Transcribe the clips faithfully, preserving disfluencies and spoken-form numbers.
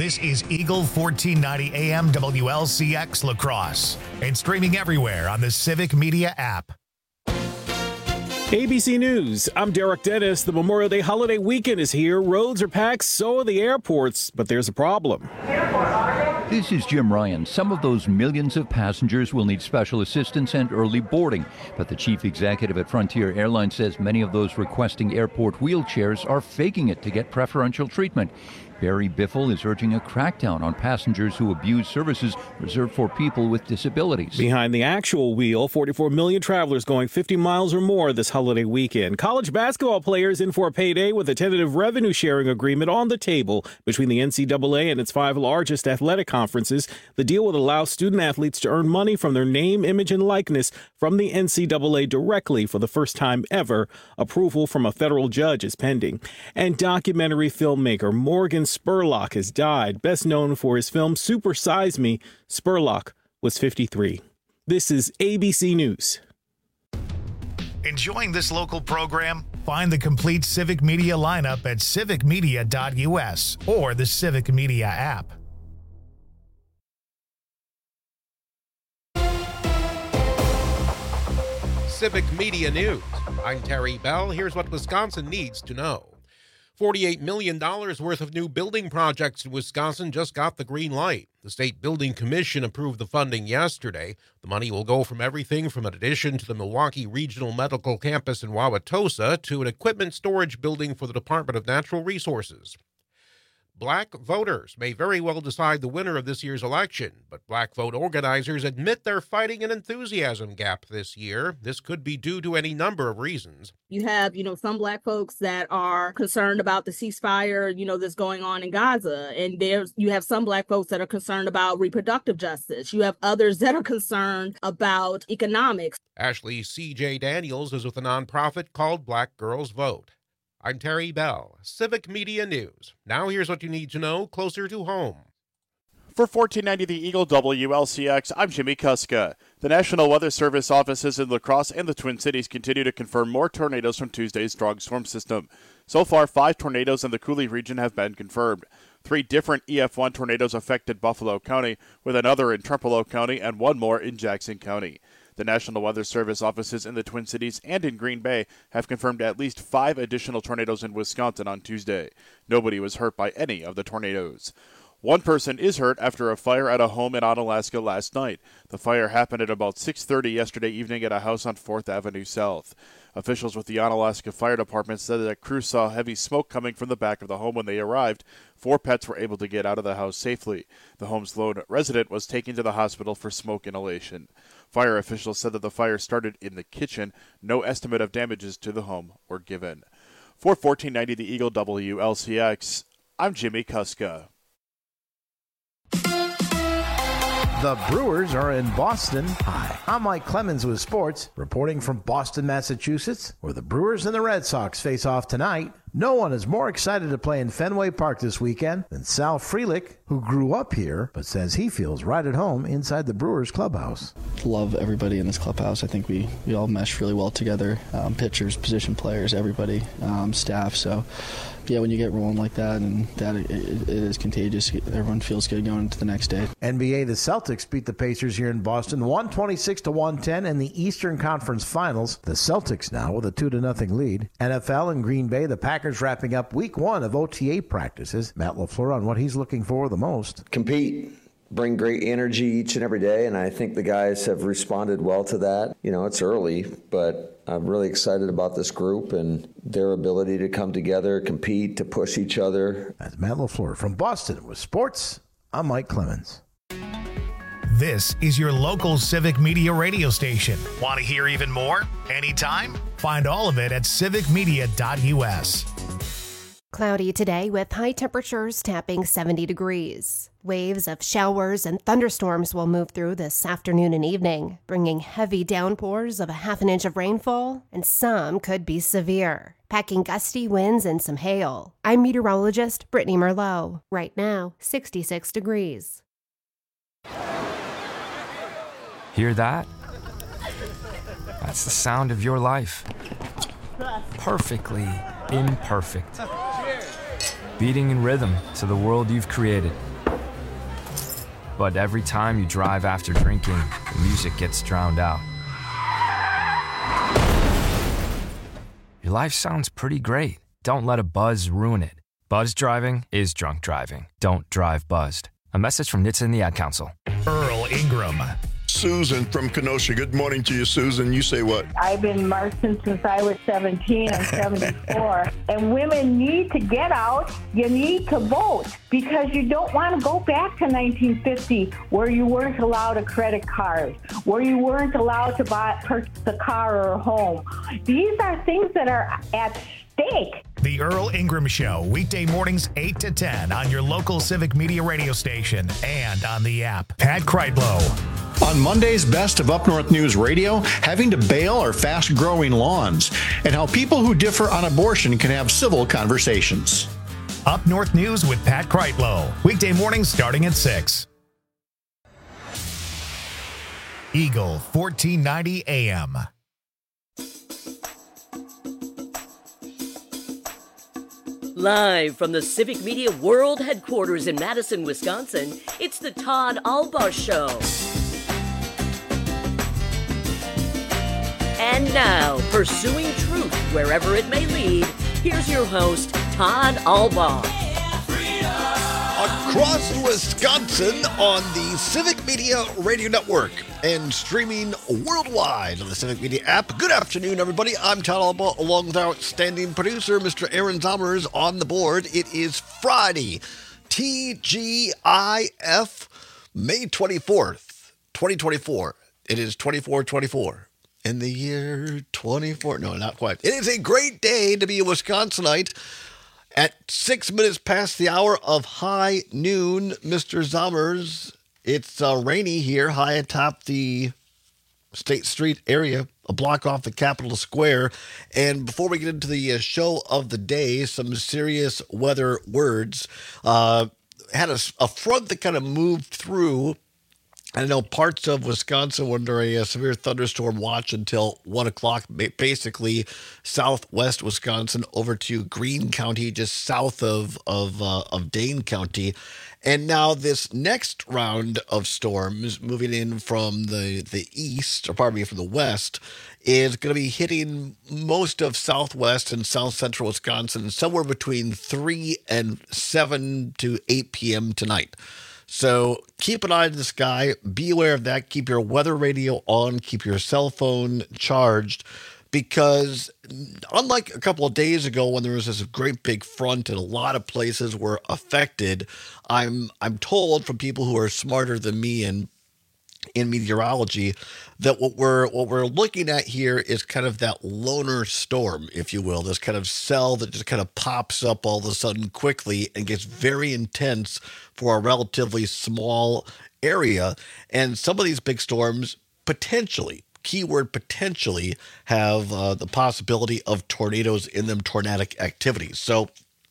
This is Eagle fourteen ninety A M W L C X La Crosse and streaming everywhere on the Civic Media app. A B C News, I'm Derek Dennis. The Memorial Day holiday weekend is here. Roads are packed, so are the airports, but there's a problem. This is Jim Ryan. Some of those millions of passengers will need special assistance and early boarding, but the chief executive at Frontier Airlines says many of those requesting airport wheelchairs are faking it to get preferential treatment. Barry Biffle is urging a crackdown on passengers who abuse services reserved for people with disabilities. Behind the actual wheel, forty-four million travelers going fifty miles or more this holiday weekend. College basketball players in for a payday with a tentative revenue sharing agreement on the table between the N C double A and its five largest athletic conferences. The deal would allow student athletes to earn money from their name, image, and likeness from the N C double A directly for the first time ever. Approval from a federal judge is pending. And documentary filmmaker Morgan Spurlock has died, best known for his film Super Size Me. Spurlock was fifty-three. This is A B C News. Enjoying this local program? Find the complete Civic Media lineup at civic media dot U S or the Civic Media app. Civic Media News. I'm Terry Bell. Here's what Wisconsin needs to know. forty-eight million dollars worth of new building projects in Wisconsin just got the green light. The State Building Commission approved the funding yesterday. The money will go from everything from an addition to the Milwaukee Regional Medical Campus in Wauwatosa to an equipment storage building for the Department of Natural Resources. Black voters may very well decide the winner of this year's election, but Black vote organizers admit they're fighting an enthusiasm gap this year. This could be due to any number of reasons. You have, you know, some Black folks that are concerned about the ceasefire, you know, that's going on in Gaza. And there's, you have some Black folks that are concerned about reproductive justice. You have others that are concerned about economics. Ashley C J Daniels is with a nonprofit called Black Girls Vote. I'm Terry Bell, Civic Media News. Now here's what you need to know closer to home. For fourteen ninety The Eagle W L C X, I'm Jimmy Kuska. The National Weather Service offices in La Crosse and the Twin Cities continue to confirm more tornadoes from Tuesday's strong storm system. So far, five tornadoes in the Cooley region have been confirmed. Three different E F one tornadoes affected Buffalo County, with another in Trempealeau County and one more in Jackson County. The National Weather Service offices in the Twin Cities and in Green Bay have confirmed at least five additional tornadoes in Wisconsin on Tuesday. Nobody was hurt by any of the tornadoes. One person is hurt after a fire at a home in Onalaska last night. The fire happened at about six thirty yesterday evening at a house on fourth Avenue South. Officials with the Onalaska Fire Department said that crews saw heavy smoke coming from the back of the home when they arrived. Four pets were able to get out of the house safely. The home's lone resident was taken to the hospital for smoke inhalation. Fire officials said that the fire started in the kitchen. No estimate of damages to the home were given. For fourteen ninety The Eagle W L C X, I'm Jimmy Kuska. The Brewers are in Boston. Hi, I'm Mike Clemens with sports, reporting from Boston, Massachusetts, where the Brewers and the Red Sox face off tonight. No one is more excited to play in Fenway Park this weekend than Sal Frelick, who grew up here, but says he feels right at home inside the Brewers clubhouse. Love everybody in this clubhouse. I think we, we all mesh really well together. Um, pitchers, position players, everybody, um, staff. So, yeah, when you get rolling like that, and that it, it is contagious. Everyone feels good going into the next day. N B A, the Celtics beat the Pacers here in Boston, one twenty-six to one ten in the Eastern Conference Finals. The Celtics now with a two to nothing lead. N F L in Green Bay, the Packers wrapping up week one of O T A practices. Matt LaFleur on what he's looking for the most. Compete. Bring great energy each and every day, and I think the guys have responded well to that. You know, it's early, but I'm really excited about this group and their ability to come together, compete, to push each other. That's Matt LaFleur from Boston with sports. I'm Mike Clemens. This is your local Civic Media radio station. Want to hear even more? Anytime? Find all of it at civic media dot U S. Cloudy today with high temperatures tapping seventy degrees. Waves of showers and thunderstorms will move through this afternoon and evening, bringing heavy downpours of a half an inch of rainfall, and some could be severe, packing gusty winds and some hail. I'm meteorologist Brittany Merlot. Right now, sixty-six degrees. Hear that? That's the sound of your life. Perfectly imperfect. Beating in rhythm to the world you've created. But every time you drive after drinking, the music gets drowned out. Your life sounds pretty great. Don't let a buzz ruin it. Buzz driving is drunk driving. Don't drive buzzed. A message from N H T S A and the Ad Council. Earl Ingram. Susan from Kenosha. Good morning to you, Susan. You say what? I've been marching since I was seventeen. I'm seventy-four. And women need to get out. You need to vote because you don't want to go back to nineteen fifty where you weren't allowed a credit card, where you weren't allowed to buy purchase a car or a home. These are things that are at stake. The Earl Ingram Show, weekday mornings eight to ten on your local Civic Media radio station and on the app. Pat Kreitlow. On Monday's Best of Up North News Radio, having to bail our fast-growing lawns, and how people who differ on abortion can have civil conversations. Up North News with Pat Kreitlow, weekday mornings starting at six. Eagle fourteen ninety A M. Live from the Civic Media World Headquarters in Madison, Wisconsin, it's the Todd Albaugh Show. And now, pursuing truth wherever it may lead, here's your host, Todd Albaugh. Across Wisconsin on the Civic Media Radio Network and streaming worldwide on the Civic Media app. Good afternoon, everybody. I'm Todd Albaugh, along with our outstanding producer, Mister Aaron Zommers, on the board. It is Friday, T G I F, May twenty-fourth, twenty twenty-four. It is twenty-four twenty-four. In the year twenty-four, no, not quite. It is a great day to be a Wisconsinite. At six minutes past the hour of high noon, Mister Zommers, it's uh, rainy here, high atop the State Street area, a block off the Capitol Square. And before we get into the uh, show of the day, some serious weather words. Uh, had a, a front that kind of moved through. I know parts of Wisconsin were under a, a severe thunderstorm watch until one o'clock, basically southwest Wisconsin over to Greene County, just south of of, uh, of Dane County. And now this next round of storms moving in from the, the east, or pardon me, from the west, is going to be hitting most of southwest and south central Wisconsin somewhere between three and seven to eight p.m. tonight. So keep an eye on the sky. Be aware of that. Keep your weather radio on. Keep your cell phone charged. Because unlike a couple of days ago when there was this great big front and a lot of places were affected, I'm I'm told from people who are smarter than me in in meteorology that what we're what we're looking at here is kind of that loner storm, if you will, this kind of cell that just kind of pops up all of a sudden quickly and gets very intense for a relatively small area. And some of these big storms potentially, keyword potentially, have uh, the possibility of tornadoes in them, tornadic activities. So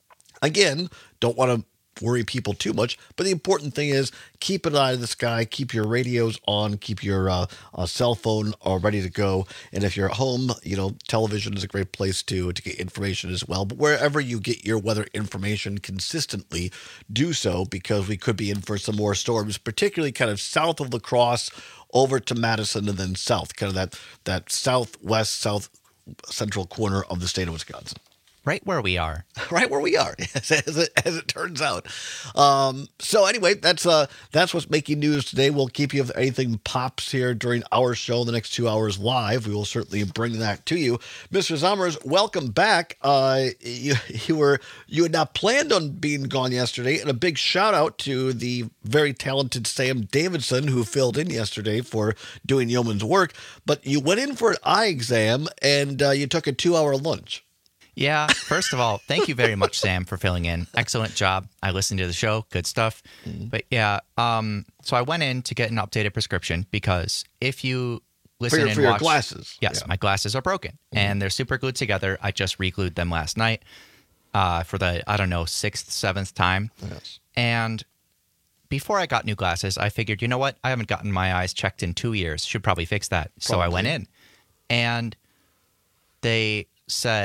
again, don't want to worry people too much, but the important thing is keep an eye on the sky, keep your radios on, keep your uh, uh, cell phone uh, ready to go. And if you're at home, you know, television is a great place to to get information as well. But wherever you get your weather information consistently, do so, because we could be in for some more storms, particularly kind of south of La Crosse over to Madison and then south, kind of that that southwest, south central corner of the state of Wisconsin. Right where we are. Right where we are, as it, as it turns out. Um, so anyway, that's uh, that's what's making news today. We'll keep you if anything pops here during our show, the next two hours live. We will certainly bring that to you. Mister Zommers, welcome back. Uh, you, you were you had not planned on being gone yesterday, and a big shout out to the very talented Sam Davidson who filled in yesterday for doing yeoman's work. But you went in for an eye exam, and uh, you took a two-hour lunch. Yeah, first of all, thank you very much, Sam, for filling in. Excellent job. I listened to the show. Good stuff. Mm-hmm. But yeah, um, so I went in to get an updated prescription because if you listen for your, and for your watch... glasses. Yes, yeah. My glasses are broken, mm-hmm. and they're super glued together. I just re-glued them last night uh, for the, I don't know, sixth, seventh time. Yes. And before I got new glasses, I figured, you know what? I haven't gotten my eyes checked in two years. Should probably fix that. Probably. So I went in, and they said...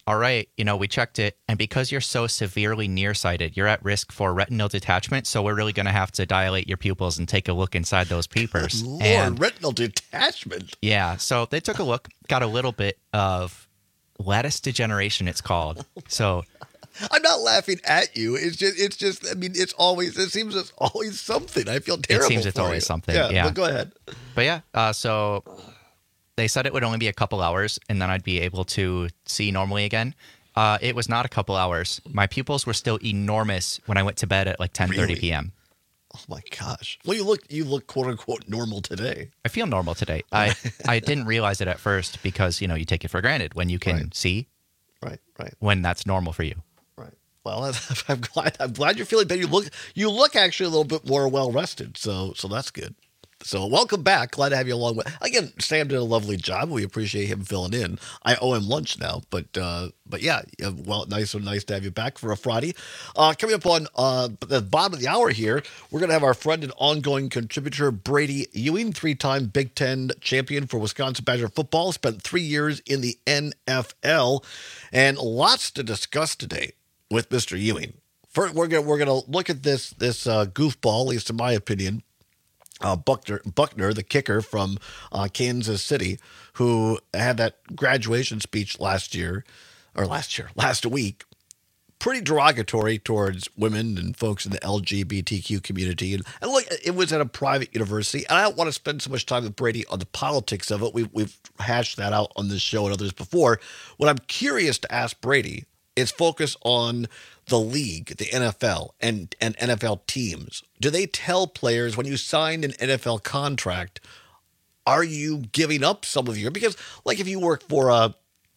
all right, you know, we checked it, and because you're so severely nearsighted, you're at risk for retinal detachment, so we're really going to have to dilate your pupils and take a look inside those peepers. Lord, and, retinal detachment. Yeah, so they took a look, got a little bit of lattice degeneration, it's called. So I'm not laughing at you. It's just, it's just. I mean, it's always. It seems it's always something. I feel terrible. It seems it's for always you. something. Yeah, Yeah. But go ahead. But yeah, uh, so they said it would only be a couple hours, and then I'd be able to see normally again. Uh, it was not a couple hours. My pupils were still enormous when I went to bed at like ten thirty Really? p.m. Oh my gosh. Well, you look. You look quote unquote normal today. I feel normal today. I I didn't realize it at first because you know you take it for granted when you can Right. see. Right. Right. When that's normal for you. Well, I'm glad. I'm glad you're feeling better. You look. You look actually a little bit more well rested. So, so that's good. So, welcome back. Glad to have you along. With again, Sam did a lovely job. We appreciate him filling in. I owe him lunch now, but uh, but yeah, yeah, well, nice so nice to have you back for a Friday. Uh, coming up on uh, the bottom of the hour here, we're gonna have our friend and ongoing contributor Brady Ewing, three-time Big Ten champion for Wisconsin Badger football, spent three years in the N F L, and lots to discuss today with Mister Ewing. First, we're gonna we're gonna look at this this uh, goofball, at least in my opinion. Uh, Buckner, Buckner, the kicker from uh, Kansas City, who had that graduation speech last year, or last year, last week, pretty derogatory towards women and folks in the L G B T Q community. And, and look, it was at a private university. And I don't want to spend so much time with Brady on the politics of it. We've, we've hashed that out on this show and others before. What I'm curious to ask Brady is focus on the league, the N F L, and, and N F L teams. Do they tell players when you signed an N F L contract, are you giving up some of your, because like if you work for a,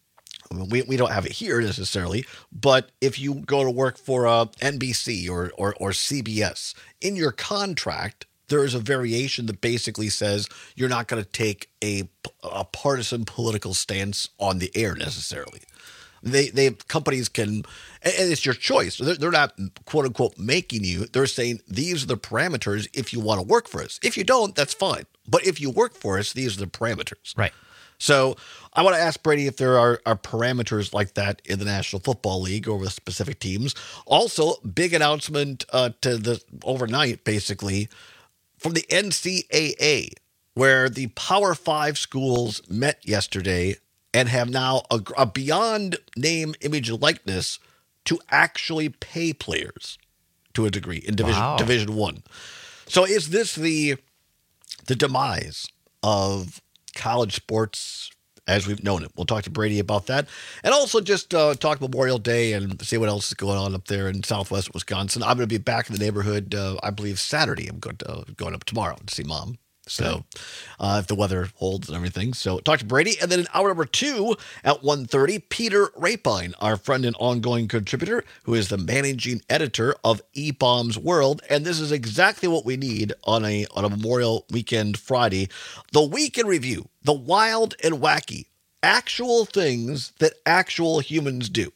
we, we don't have it here necessarily, but if you go to work for a N B C or, or, or C B S, in your contract, there is a variation that basically says you're not going to take a, a partisan political stance on the air necessarily. They, they companies can, and it's your choice. They're, they're not quote unquote making you. They're saying these are the parameters if you want to work for us. If you don't, that's fine. But if you work for us, these are the parameters. Right. So I want to ask Brady if there are, are parameters like that in the National Football League or with specific teams. Also, big announcement uh, to the overnight, basically, from the N C double A, where the Power Five schools met yesterday and have now a, a beyond name, image, and likeness to actually pay players to a degree in Division Wow. Division One. So is this the the demise of college sports as we've known it? We'll talk to Brady about that, and also just uh, talk Memorial Day and see what else is going on up there in Southwest Wisconsin. I'm going to be back in the neighborhood, uh, I believe Saturday. I'm going to uh, going up tomorrow to see Mom. So uh, if the weather holds and everything. So talk to Brady. And then in hour number two at one thirty, Peter Rapine, our friend and ongoing contributor, who is the managing editor of E-Bombs World. And this is exactly what we need on a on a Memorial Weekend Friday. The Week in Review, the wild and wacky, actual things that actual humans do.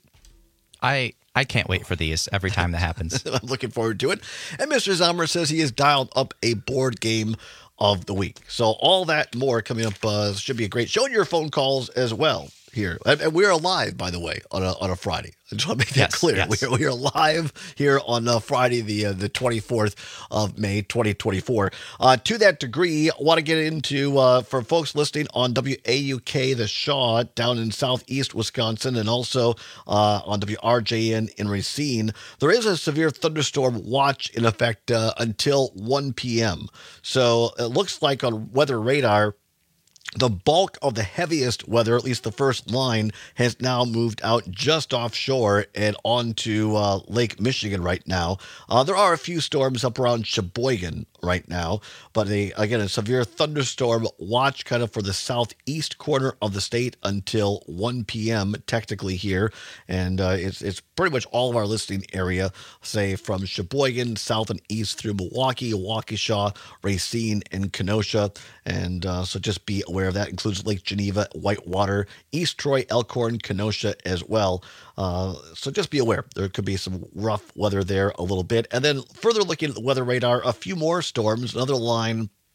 I I can't wait for these every time that happens. I'm looking forward to it. And Mister Zomer says he has dialed up a board game of the week. So all that and more coming up. Uh, should be a great show. And your phone calls as well here. And, and we're live, by the way, on a on a Friday. I just want to make that Yes, clear. yes. We, are, we are live here on uh, Friday, the uh, the twenty-fourth of May, twenty twenty-four. Uh, to that degree, I want to get into, uh, for folks listening on W A U K, The Shaw, down in southeast Wisconsin, and also uh, on W R J N in Racine, there is a severe thunderstorm watch in effect uh, until one p.m. So it looks like on weather radar, the bulk of the heaviest weather, at least the first line, has now moved out just offshore and onto uh, Lake Michigan right now. Uh, there are a few storms up around Sheboygan right now, but a, again, a severe thunderstorm watch kind of for the southeast corner of the state until one p.m. technically here. And uh, it's, it's pretty much all of our listening area, say from Sheboygan, south and east through Milwaukee, Waukesha, Racine, and Kenosha. And uh, so just be aware of that. Includes Lake Geneva, Whitewater, East Troy, Elkhorn, Kenosha as well. Uh, so just be aware. There could be some rough weather there a little bit. And then further looking at the weather radar, a few more storms. Another line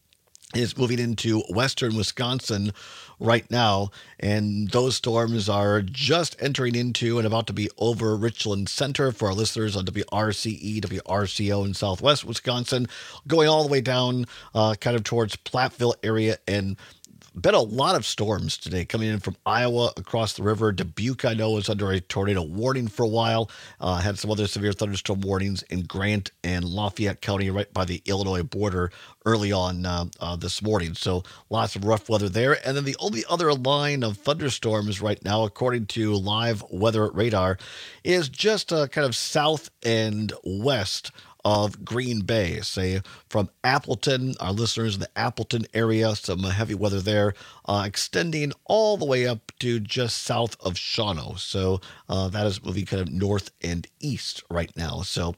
is moving into western Wisconsin right now, and those storms are just entering into and about to be over Richland Center for our listeners on W R C E, W R C O in southwest Wisconsin, going all the way down uh, kind of towards Platteville area, and been a lot of storms today coming in from Iowa across the river. Dubuque, I know, is under a tornado warning for a while. Uh, had some other severe thunderstorm warnings in Grant and Lafayette County right by the Illinois border early on uh, uh, this morning. So lots of rough weather there. And then the only other line of thunderstorms right now, according to live weather radar, is just uh, kind of south and west of Green Bay, say from Appleton, our listeners in the Appleton area, some heavy weather there, uh, extending all the way up to just south of Shawano. So uh, that is moving kind of north and east right now. So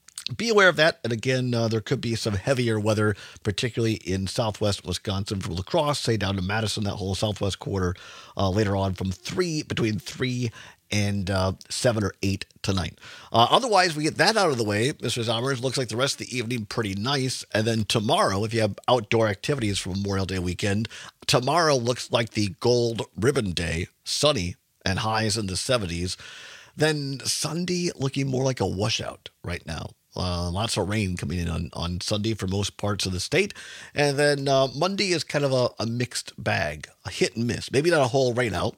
be aware of that. And again, uh, there could be some heavier weather, particularly in southwest Wisconsin from La Crosse, say down to Madison, that whole southwest quarter, uh, later on from three, between three and uh, seven or eight tonight. Uh, otherwise, we get that out of the way, Mister Zommers. Looks like the rest of the evening pretty nice. And then tomorrow, if you have outdoor activities for Memorial Day weekend, tomorrow looks like the Gold Ribbon Day, sunny and highs in the seventies. Then Sunday looking more like a washout right now. Uh, lots of rain coming in on, on Sunday for most parts of the state. And then uh, Monday is kind of a, a mixed bag, a hit and miss. Maybe not a whole rain out,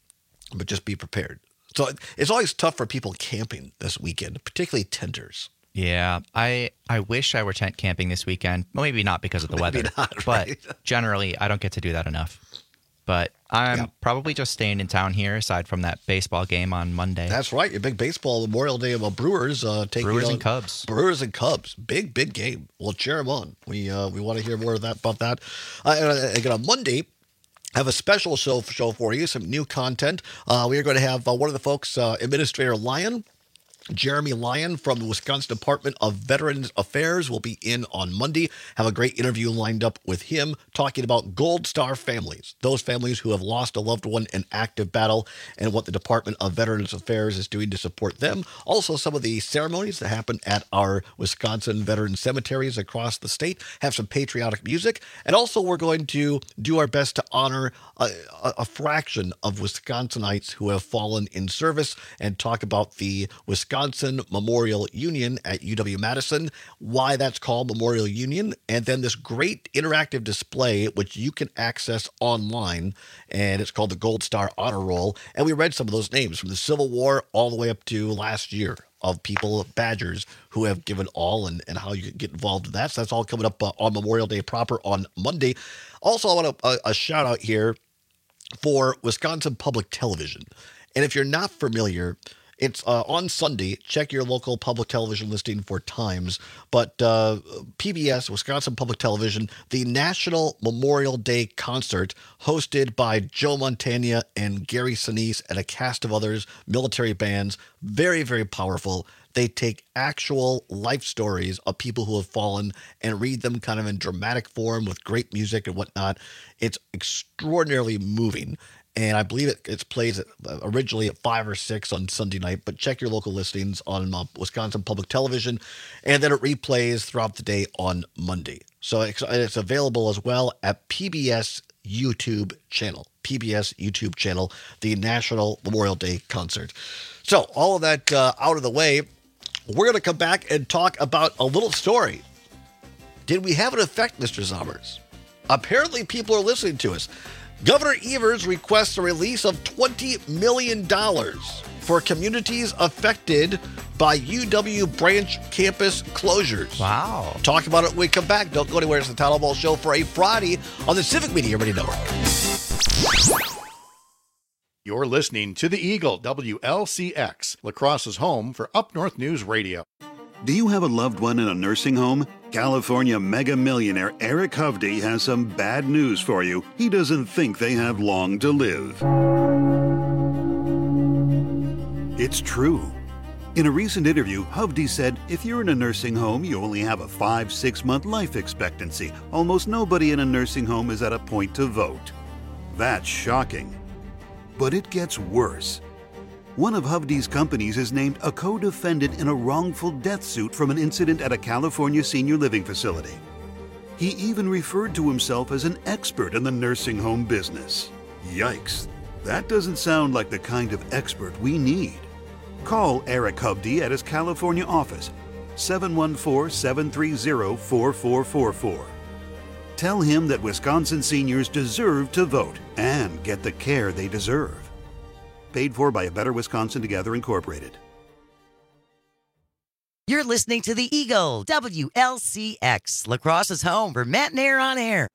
but just be prepared. So it's always tough for people camping this weekend, particularly tenters. Yeah, I I wish I were tent camping this weekend. Well, maybe not because of the Maybe weather, not, right? but generally I don't get to do that enough. But I'm yeah. probably just staying in town here, aside from that baseball game on Monday. That's right, your big baseball Memorial Day of uh, Brewers uh, taking Brewers on and Cubs. Brewers and Cubs, big big game. We'll cheer them on. We uh, we want to hear more of that about that. Uh, and again on Monday, have a special show show for you, some new content. Uh, we are going to have uh, one of the folks, uh, Administrator Lyon, Jeremy Lyon from the Wisconsin Department of Veterans Affairs will be in on Monday. Have a great interview lined up with him talking about Gold Star families, those families who have lost a loved one in active battle and what the Department of Veterans Affairs is doing to support them. Also, some of the ceremonies that happen at our Wisconsin veteran cemeteries across the state have some patriotic music. And also, we're going to do our best to honor a, a, a fraction of Wisconsinites who have fallen in service and talk about the Wisconsin Wisconsin Memorial Union at U W-Madison, why that's called Memorial Union, and then this great interactive display which you can access online, and it's called the Gold Star Honor Roll. And we read some of those names from the Civil War all the way up to last year of people, Badgers, who have given all, and, and how you can get involved in that. So that's all coming up uh, on Memorial Day proper on Monday. Also, I want a, a, a shout out here for Wisconsin Public Television. And if you're not familiar, it's uh, on Sunday. Check your local public television listing for times. But uh, P B S, Wisconsin Public Television, the National Memorial Day Concert, hosted by Joe Montana and Gary Sinise and a cast of others, military bands. Very, very powerful. They take actual life stories of people who have fallen and read them kind of in dramatic form with great music and whatnot. It's extraordinarily moving. And I believe it, it's played originally at five or six on Sunday night, but check your local listings on uh, Wisconsin Public Television, and then it replays throughout the day on Monday. So it's, it's available as well at P B S YouTube channel, P B S YouTube channel, the National Memorial Day Concert. So all of that uh, out of the way, we're going to come back and talk about a little story. Did we have an effect, Mister Zommers? Apparently people are listening to us. Governor Evers requests a release of twenty million dollars for communities affected by U W branch campus closures. Wow. Talk about it when we come back. Don't go anywhere. It's the Todd Ball Show for a Friday on the Civic Media Radio Network. You're listening to the Eagle, W L C X, La Crosse's home for Up North News Radio. Do you have a loved one in a nursing home? California mega millionaire Eric Hovde has some bad news for you. He doesn't think they have long to live. It's true. In a recent interview, Hovde said, if you're in a nursing home, you only have a five, six month life expectancy. Almost nobody in a nursing home is at a point to vote. That's shocking. But it gets worse. One of Hovde's companies is named a co-defendant in a wrongful death suit from an incident at a California senior living facility. He even referred to himself as an expert in the nursing home business. Yikes, that doesn't sound like the kind of expert we need. Call Eric Hovde at his California office, seven one four, seven three zero, four four four four. Tell him that Wisconsin seniors deserve to vote and get the care they deserve. Paid for by A Better Wisconsin Together Incorporated. You're listening to the Eagle, W L C X, La Crosse's home for Matt and Air on Air.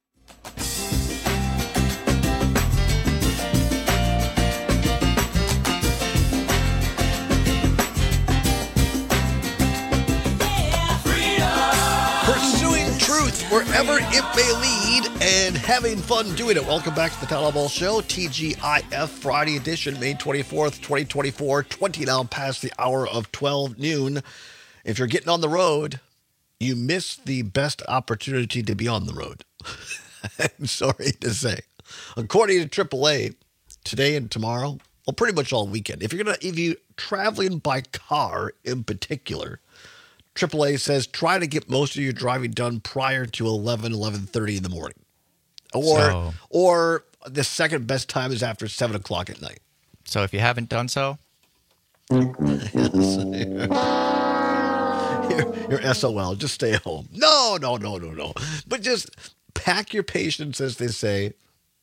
Pursuing truth wherever it may lead and having fun doing it. Welcome back to the Town Hall Ball Show, T G I F, Friday edition, May twenty-fourth, twenty twenty-four, twenty now past the hour of twelve noon. If you're getting on the road, you miss the best opportunity to be on the road. I'm sorry to say. According to triple A, today and tomorrow, well, pretty much all weekend. If you're gonna, if you traveling by car in particular, triple A says try to get most of your driving done prior to eleven, eleven thirty in the morning, or So- or the second best time is after seven o'clock at night. So if you haven't done so, You're, you're S O L. Just stay at home. No, no, no, no, no. But just pack your patience, as they say.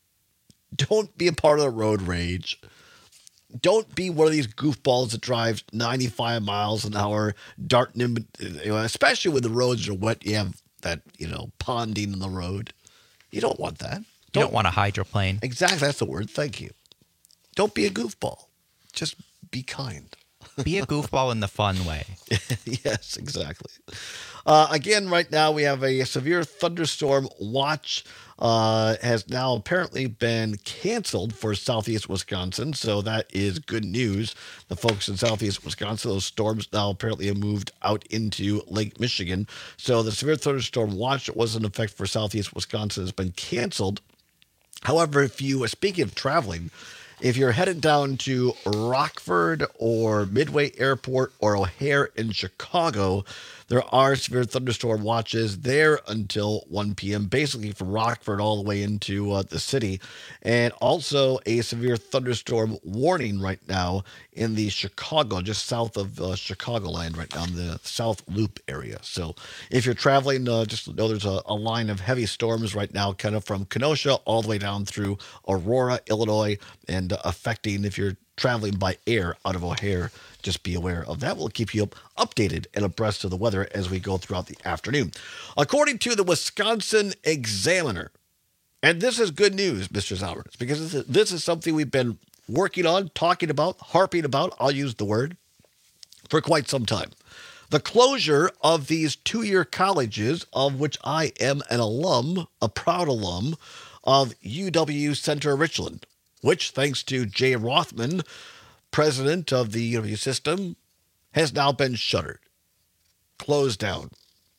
Don't be a part of the road rage. Don't be one of these goofballs that drives ninety-five miles an hour, darting in, you know, especially when the roads are wet. You have that, you know, ponding in the road. You don't want that. you don't want a hydroplane. Exactly. That's the word. Thank you. Don't be a goofball. Just be kind. Be a goofball in the fun way. Yes, exactly. Uh, again, right now we have a severe thunderstorm watch uh, has now apparently been canceled for southeast Wisconsin. So that is good news. The folks in southeast Wisconsin, those storms now apparently have moved out into Lake Michigan. So the severe thunderstorm watch that was in effect for southeast Wisconsin has been canceled. However, if you, speaking of traveling, if you're headed down to Rockford or Midway Airport or O'Hare in Chicago, there are severe thunderstorm watches there until one p.m., basically from Rockford all the way into uh, the city. And also a severe thunderstorm warning right now in the Chicago, just south of uh, Chicagoland right now in the South Loop area. So if you're traveling, uh, just know there's a, a line of heavy storms right now, kind of from Kenosha all the way down through Aurora, Illinois, and uh, affecting, if you're traveling by air out of O'Hare, just be aware of that. We'll keep you updated and abreast of the weather as we go throughout the afternoon. According to the Wisconsin Examiner, and this is good news, Mister Zalberts, because this is, this is something we've been working on, talking about, harping about, I'll use the word, for quite some time. The closure of these two-year colleges, of which I am an alum, a proud alum, of U W Center Richland, which, thanks to Jay Rothman, president of the U W system, has now been shuttered, closed down,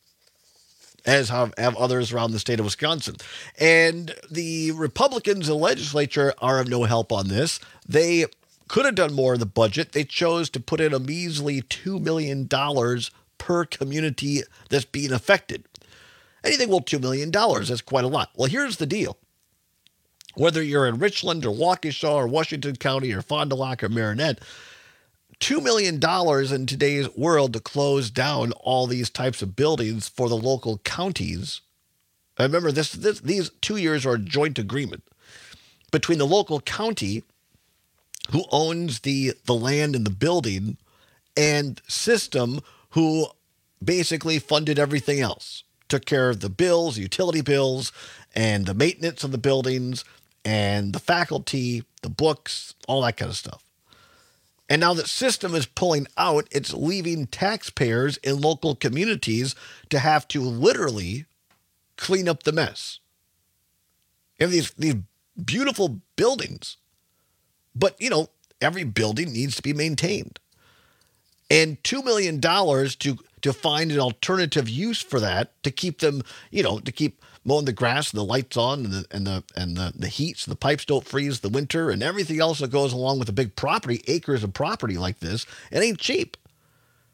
as have, have others around the state of Wisconsin. And the Republicans in the legislature are of no help on this. They could have done more in the budget. They chose to put in a measly two million dollars per community that's being affected. Anything, well, two million dollars, that's quite a lot. Well, here's the deal. Whether you're in Richland or Waukesha or Washington County or Fond du Lac or Marinette, two million dollars in today's world to close down all these types of buildings for the local counties. I remember this, this these two years are a joint agreement between the local county who owns the, the land and the building and system who basically funded everything else, took care of the bills, utility bills, and the maintenance of the buildings, and the faculty, the books, all that kind of stuff. And now that system is pulling out, it's leaving taxpayers in local communities to have to literally clean up the mess. You have these, these beautiful buildings, but, you know, every building needs to be maintained. And two million dollars to, to find an alternative use for that, to keep them, you know, to keep mowing the grass and the lights on and the and the and the, the heat so the pipes don't freeze the winter and everything else that goes along with a big property, acres of property like this, it ain't cheap.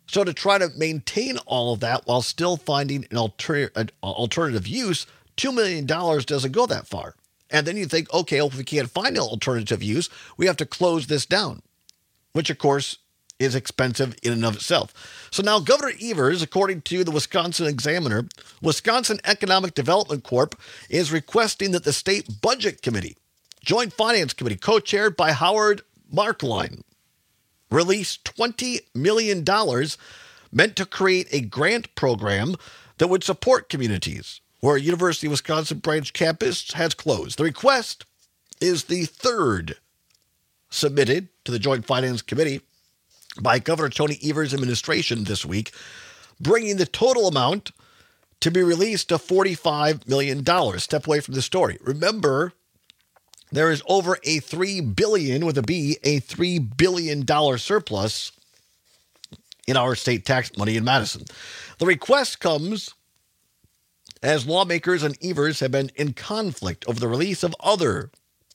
So to try to maintain all of that while still finding an, alter- an alternative use, two million dollars doesn't go that far. And then you think, okay, well, if we can't find an alternative use, we have to close this down, which, of course, is expensive in and of itself. So now Governor Evers, according to the Wisconsin Examiner, Wisconsin Economic Development Corp is requesting that the State Budget Committee, Joint Finance Committee, co-chaired by Howard Marklein, release twenty million dollars meant to create a grant program that would support communities where a University of Wisconsin branch campus has closed. The request is the third submitted to the Joint Finance Committee by Governor Tony Evers' administration this week, bringing the total amount to be released to forty-five million dollars. Step away from the story. Remember, there is over a three billion dollars, with a B, a three billion dollars surplus in our state tax money in Madison. The request comes as lawmakers and Evers have been in conflict over the release of other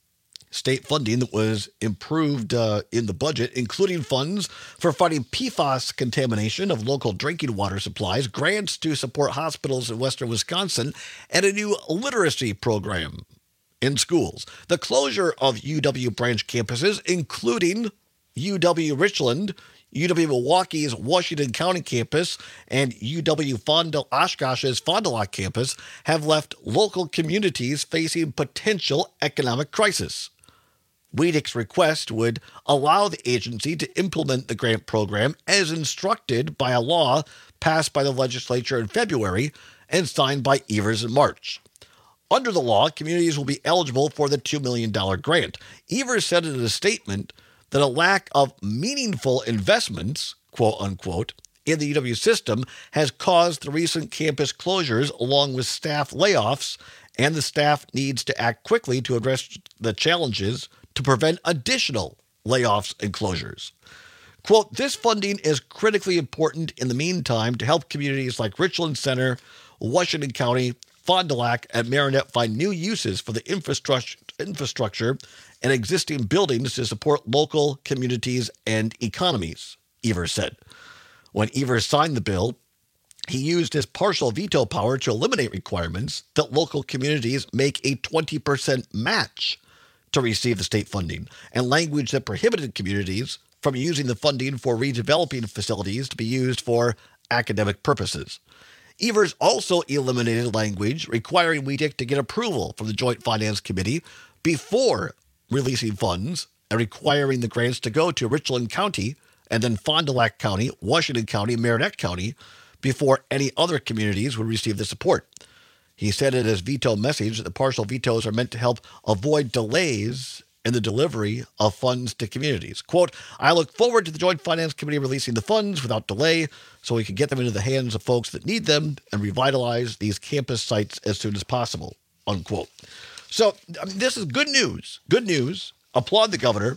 state funding that was improved uh, in the budget, including funds for fighting P FAS contamination of local drinking water supplies, grants to support hospitals in western Wisconsin, and a new literacy program in schools. The closure of U W branch campuses, including U W Richland, U W Milwaukee's Washington County campus, and U W Fond- Oshkosh's Fond du Lac campus, have left local communities facing potential economic crisis. WEDIC's request would allow the agency to implement the grant program as instructed by a law passed by the legislature in February and signed by Evers in March. Under the law, communities will be eligible for the two million dollars grant. Evers said in a statement that a lack of meaningful investments, quote unquote, in the U W system has caused the recent campus closures along with staff layoffs, and the staff needs to act quickly to address the challenges to prevent additional layoffs and closures. Quote, this funding is critically important in the meantime to help communities like Richland Center, Washington County, Fond du Lac, and Marinette find new uses for the infrastructure, infrastructure and existing buildings to support local communities and economies, Evers said. When Evers signed the bill, he used his partial veto power to eliminate requirements that local communities make a twenty percent match to receive the state funding, and language that prohibited communities from using the funding for redeveloping facilities to be used for academic purposes. Evers also eliminated language requiring WEDIC to get approval from the Joint Finance Committee before releasing funds and requiring the grants to go to Richland County and then Fond du Lac County, Washington County, and Marinette County before any other communities would receive the support. He said in his veto message that the partial vetoes are meant to help avoid delays in the delivery of funds to communities. Quote, I look forward to the Joint Finance Committee releasing the funds without delay so we can get them into the hands of folks that need them and revitalize these campus sites as soon as possible, unquote. So I mean, this is good news. Good news. Applaud the governor.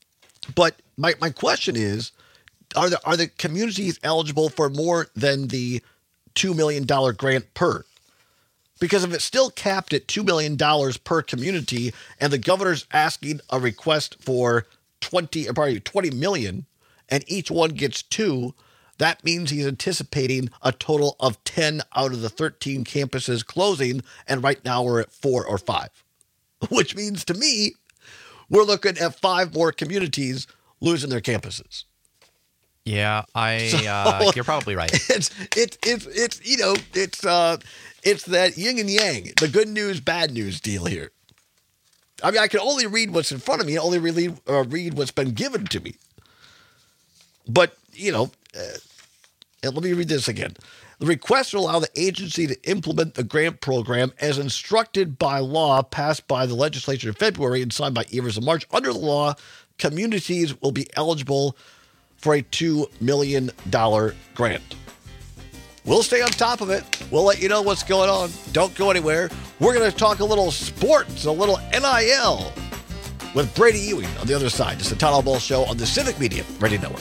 But my, my question is, are the, are the communities eligible for more than the two million dollars grant per? Because if it's still capped at two million dollars per community and the governor's asking a request for twenty, or probably twenty million dollars and each one gets two, that means he's anticipating a total of ten out of the thirteen campuses closing, and right now we're at four or five. Which means to me, we're looking at five more communities losing their campuses. Yeah, I. So, uh, you're probably right. It's it's it's it's you know it's uh it's that yin and yang, the good news, bad news deal here. I mean, I can only read what's in front of me, only really uh, read what's been given to me. But you know, uh, and let me read this again. The request will allow the agency to implement the grant program as instructed by law passed by the legislature in February and signed by Evers in March. Under the law, communities will be eligible for a two million dollars grant. We'll stay on top of it. We'll let you know what's going on. Don't go anywhere. We're going to talk a little sports, a little N I L with Brady Ewing on the other side. It's the Todd Albaugh Show on the Civic Media Radio Network.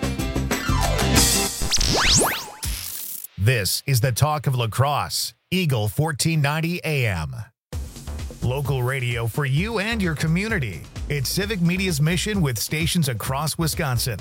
This is the talk of La Crosse, Eagle fourteen ninety A M. Local radio for you and your community. It's Civic Media's mission with stations across Wisconsin.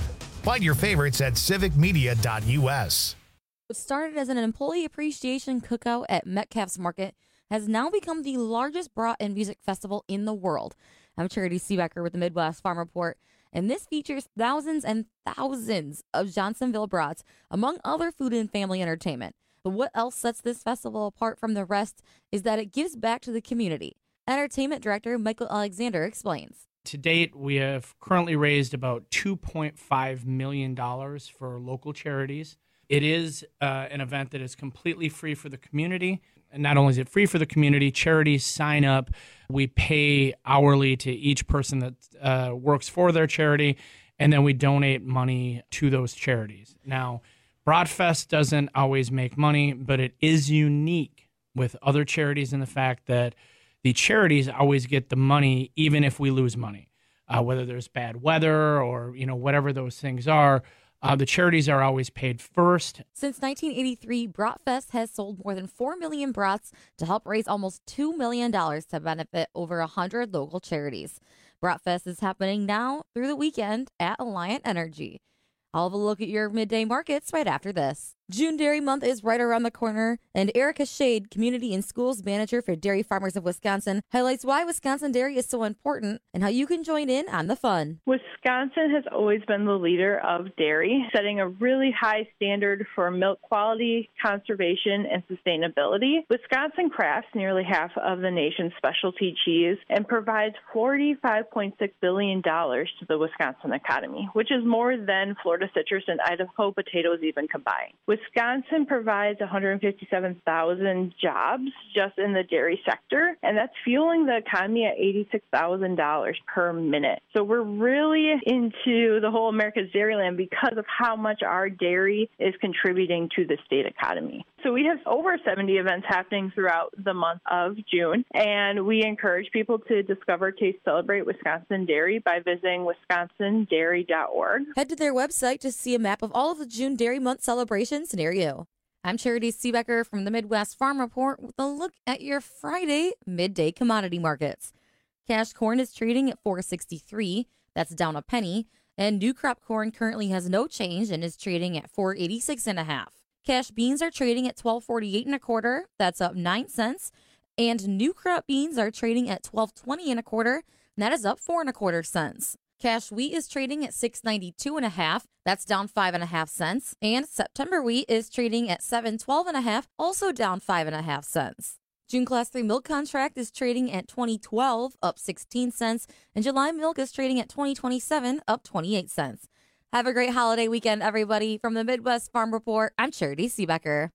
Find your favorites at civic media dot U S. What started as an employee appreciation cookout at Metcalf's Market has now become the largest brat and music festival in the world. I'm Charity Seebecker with the Midwest Farm Report, and this features thousands and thousands of Johnsonville brats, among other food and family entertainment. But what else sets this festival apart from the rest is that it gives back to the community. Entertainment director Michael Alexander explains. To date, we have currently raised about two point five million dollars for local charities. It is uh, an event that is completely free for the community. And not only is it free for the community, charities sign up. We pay hourly to each person that uh, works for their charity, and then we donate money to those charities. Now, Bratfest doesn't always make money, but it is unique with other charities in the fact that the charities always get the money even if we lose money, uh, whether there's bad weather or, you know, whatever those things are. Uh, the charities are always paid first. Since nineteen eighty-three, Bratfest has sold more than four million brats to help raise almost two million dollars to benefit over one hundred local charities. Bratfest is happening now through the weekend at Alliant Energy. I'll have a look at your midday markets right after this. June Dairy Month is right around the corner, and Erica Shade, Community and Schools Manager for Dairy Farmers of Wisconsin, highlights why Wisconsin dairy is so important and how you can join in on the fun. Wisconsin has always been the leader of dairy, setting a really high standard for milk quality, conservation, and sustainability. Wisconsin crafts nearly half of the nation's specialty cheese and provides forty-five point six billion dollars to the Wisconsin economy, which is more than Florida citrus and Idaho potatoes even combined. Wisconsin provides one hundred fifty-seven thousand jobs just in the dairy sector, and that's fueling the economy at eighty-six thousand dollars per minute. So we're really into the whole America's Dairyland because of how much our dairy is contributing to the state economy. So we have over seventy events happening throughout the month of June, and we encourage people to discover, taste, celebrate Wisconsin dairy by visiting wisconsin dairy dot org. Head to their website to see a map of all of the June Dairy Month celebrations near you. I'm Charity Seebecker from the Midwest Farm Report with a look at your Friday midday commodity markets. Cash corn is trading at four sixty-three, that's down a penny, and new crop corn currently has no change and is trading at four eighty-six and a half. Cash beans are trading at twelve forty-eight and a quarter, that's up nine cents, and new crop beans are trading at twelve twenty and a quarter, and that is up four and a quarter cents. Cash wheat is trading at six ninety-two and a half, that's down five and a half cents, and September wheat is trading at seven twelve and a half, also down five and a half cents. June Class three milk contract is trading at twenty twelve, up sixteen cents, and July milk is trading at twenty twenty-seven, up twenty-eight cents. Have a great holiday weekend, everybody. From the Midwest Farm Report, I'm Charity Seebecker.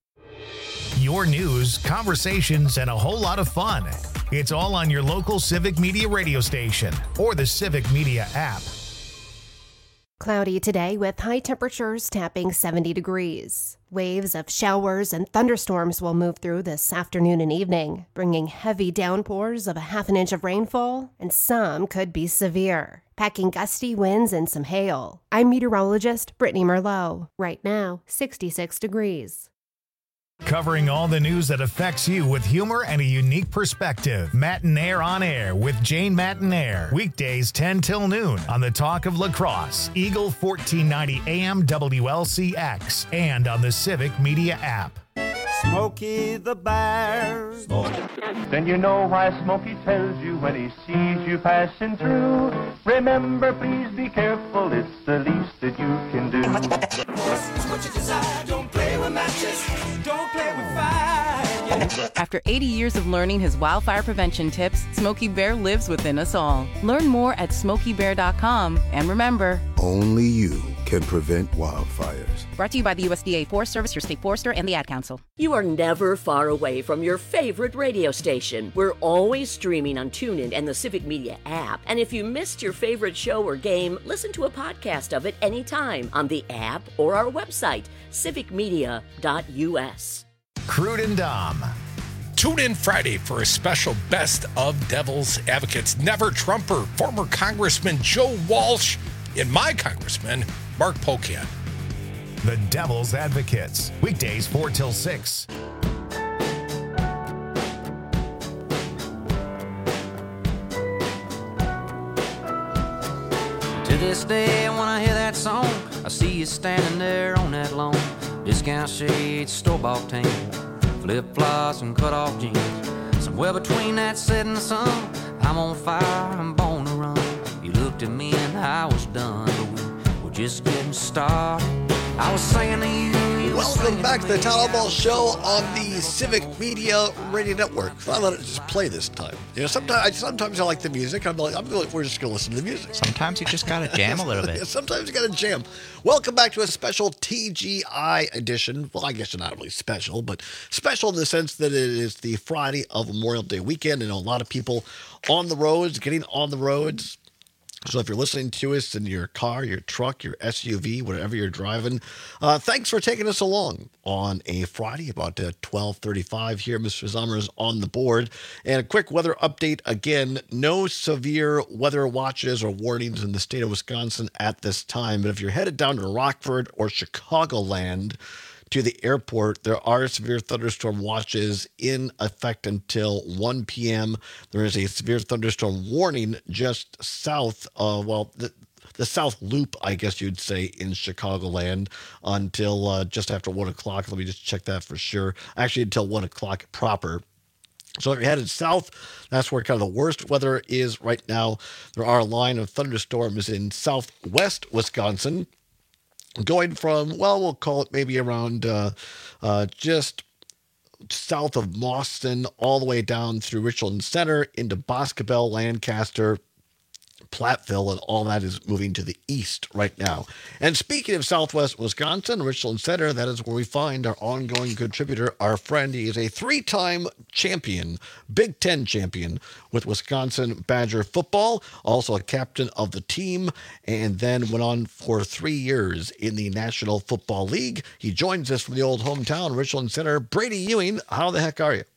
Your news, conversations, and a whole lot of fun. It's all on your local Civic Media radio station or the Civic Media app. Cloudy today with high temperatures tapping seventy degrees. Waves of showers and thunderstorms will move through this afternoon and evening, bringing heavy downpours of a half an inch of rainfall, and some could be severe, packing gusty winds and some hail. I'm meteorologist Brittany Merlot. Right now, sixty-six degrees. Covering all the news that affects you with humor and a unique perspective. Matinaire on Air with Jane Matinaire. Weekdays ten till noon on the Talk of La Crosse, Eagle fourteen ninety A M W L C X, and on the Civic Media app. Smokey the Bear. Then you know why Smokey tells you when he sees you passing through. Remember, please be careful, it's the least that you can do. What you desire, don't play with matches, don't play with fire. After eighty years of learning his wildfire prevention tips, Smokey Bear lives within us all. Learn more at smokey bear dot com, and remember, only you can prevent wildfires. Brought to you by the U S D A Forest Service, your state forester, and the Ad Council. You are never far away from your favorite radio station. We're always streaming on TuneIn and the Civic Media app. And if you missed your favorite show or game, listen to a podcast of it anytime on the app or our website, civic media dot U S. Crude and Dom. Tune in Friday for a special Best of Devil's Advocates. Never Trumper, former Congressman Joe Walsh, and my Congressman, Mark Pocan. The Devil's Advocates. Weekdays four till six. To this day, when I hear that song, I I see you standing there on that lawn. Discount shades, store-bought tan, flip-flops and cut-off jeans. Somewhere between that set and the sun, I'm on fire, I'm born to run. You looked at me and I was done, but we were just getting started. I was saying to you, Welcome back to the Town Hall Ball Show on the Civic Media Radio Network. I let it just play this time. You know, sometimes I, sometimes I like the music. I'm like, I'm gonna, we're just going to listen to the music. Sometimes you just got to jam a little bit. Sometimes you got to jam. Welcome back to a special T G I edition. Well, I guess it's not really special, but special in the sense that it is the Friday of Memorial Day weekend, and a lot of people on the roads, getting on the roads. So if you're listening to us in your car, your truck, your S U V, whatever you're driving, uh, thanks for taking us along on a Friday about uh, twelve thirty-five here. Mister Zummers on the board. And a quick weather update again. No severe weather watches or warnings in the state of Wisconsin at this time. But if you're headed down to Rockford or Chicagoland to the airport, there are severe thunderstorm watches in effect until one p.m. There is a severe thunderstorm warning just south of, well, the, the South Loop, I guess you'd say, in Chicagoland until uh, just after one o'clock. Let me just check that for sure. Actually, until one o'clock proper. So if you're headed south, that's where kind of the worst weather is right now. There are a line of thunderstorms in southwest Wisconsin, going from, well, we'll call it maybe around uh, uh, just south of Boston all the way down through Richland Center into Boscobel, Lancaster, Platteville, and all that is moving to the east right now. And speaking of southwest Wisconsin, Richland Center, that is where we find our ongoing contributor, our friend. He is a three-time champion, Big Ten champion with Wisconsin Badger football, also a captain of the team, and then went on for three years in the National Football League. He joins us from the old hometown, Richland Center. Brady Ewing, how the heck are you?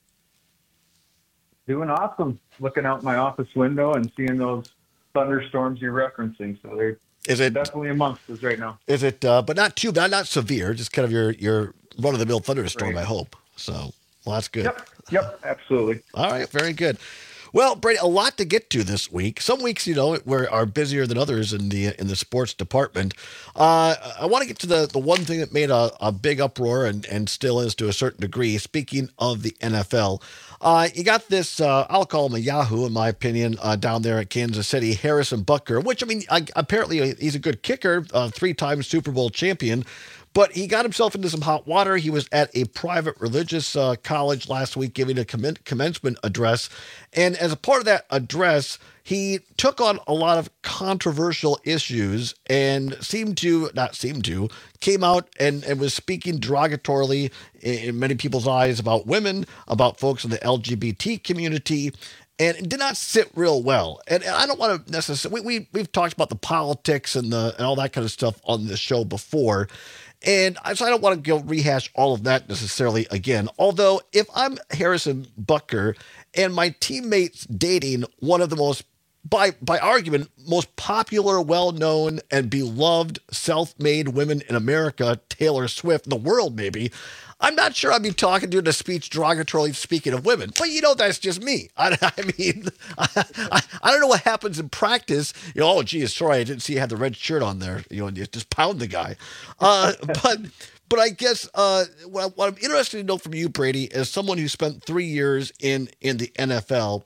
Doing awesome. Looking out my office window and seeing those thunderstorms you're referencing, so they're is it definitely amongst us right now. Is it, uh, but not too bad, not severe, just kind of your your run of the mill thunderstorm, Right. I hope. So, well, that's good. Yep, yep, absolutely. All right, very good. Well, Brady, a lot to get to this week. Some weeks, you know, we are busier than others in the in the sports department. Uh, I want to get to the, the one thing that made a, a big uproar and, and still is to a certain degree. Speaking of the N F L, uh, you got this, uh, I'll call him a Yahoo, in my opinion, uh, down there at Kansas City, Harrison Butker, which, I mean, I, apparently he's a good kicker, uh, three-time Super Bowl champion. But he got himself into some hot water. He was at a private religious uh, college last week giving a commen- commencement address. And as a part of that address, he took on a lot of controversial issues and seemed to, not seemed to, came out and, and was speaking derogatorily in, in many people's eyes about women, about folks in the L G B T community. And it did not sit real well. And, and I don't want to necessarily, we, we, we've talked about the politics and the and all that kind of stuff on this show before. And so I don't want to go rehash all of that necessarily again. Although if I'm Harrison Butker and my teammate's dating one of the most, by by argument, most popular, well-known, and beloved self-made women in America, Taylor Swift, the world maybe, I'm not sure I'd be talking to her in a speech derogatorily speaking of women. But you know, that's just me. I, I mean, I, I, I don't know what happens in practice. You know, oh, geez, sorry, I didn't see you had the red shirt on there. You know, and you just pound the guy. Uh, but but I guess uh, what, I, what I'm interested to know from you, Brady, as someone who spent three years in, in the N F L,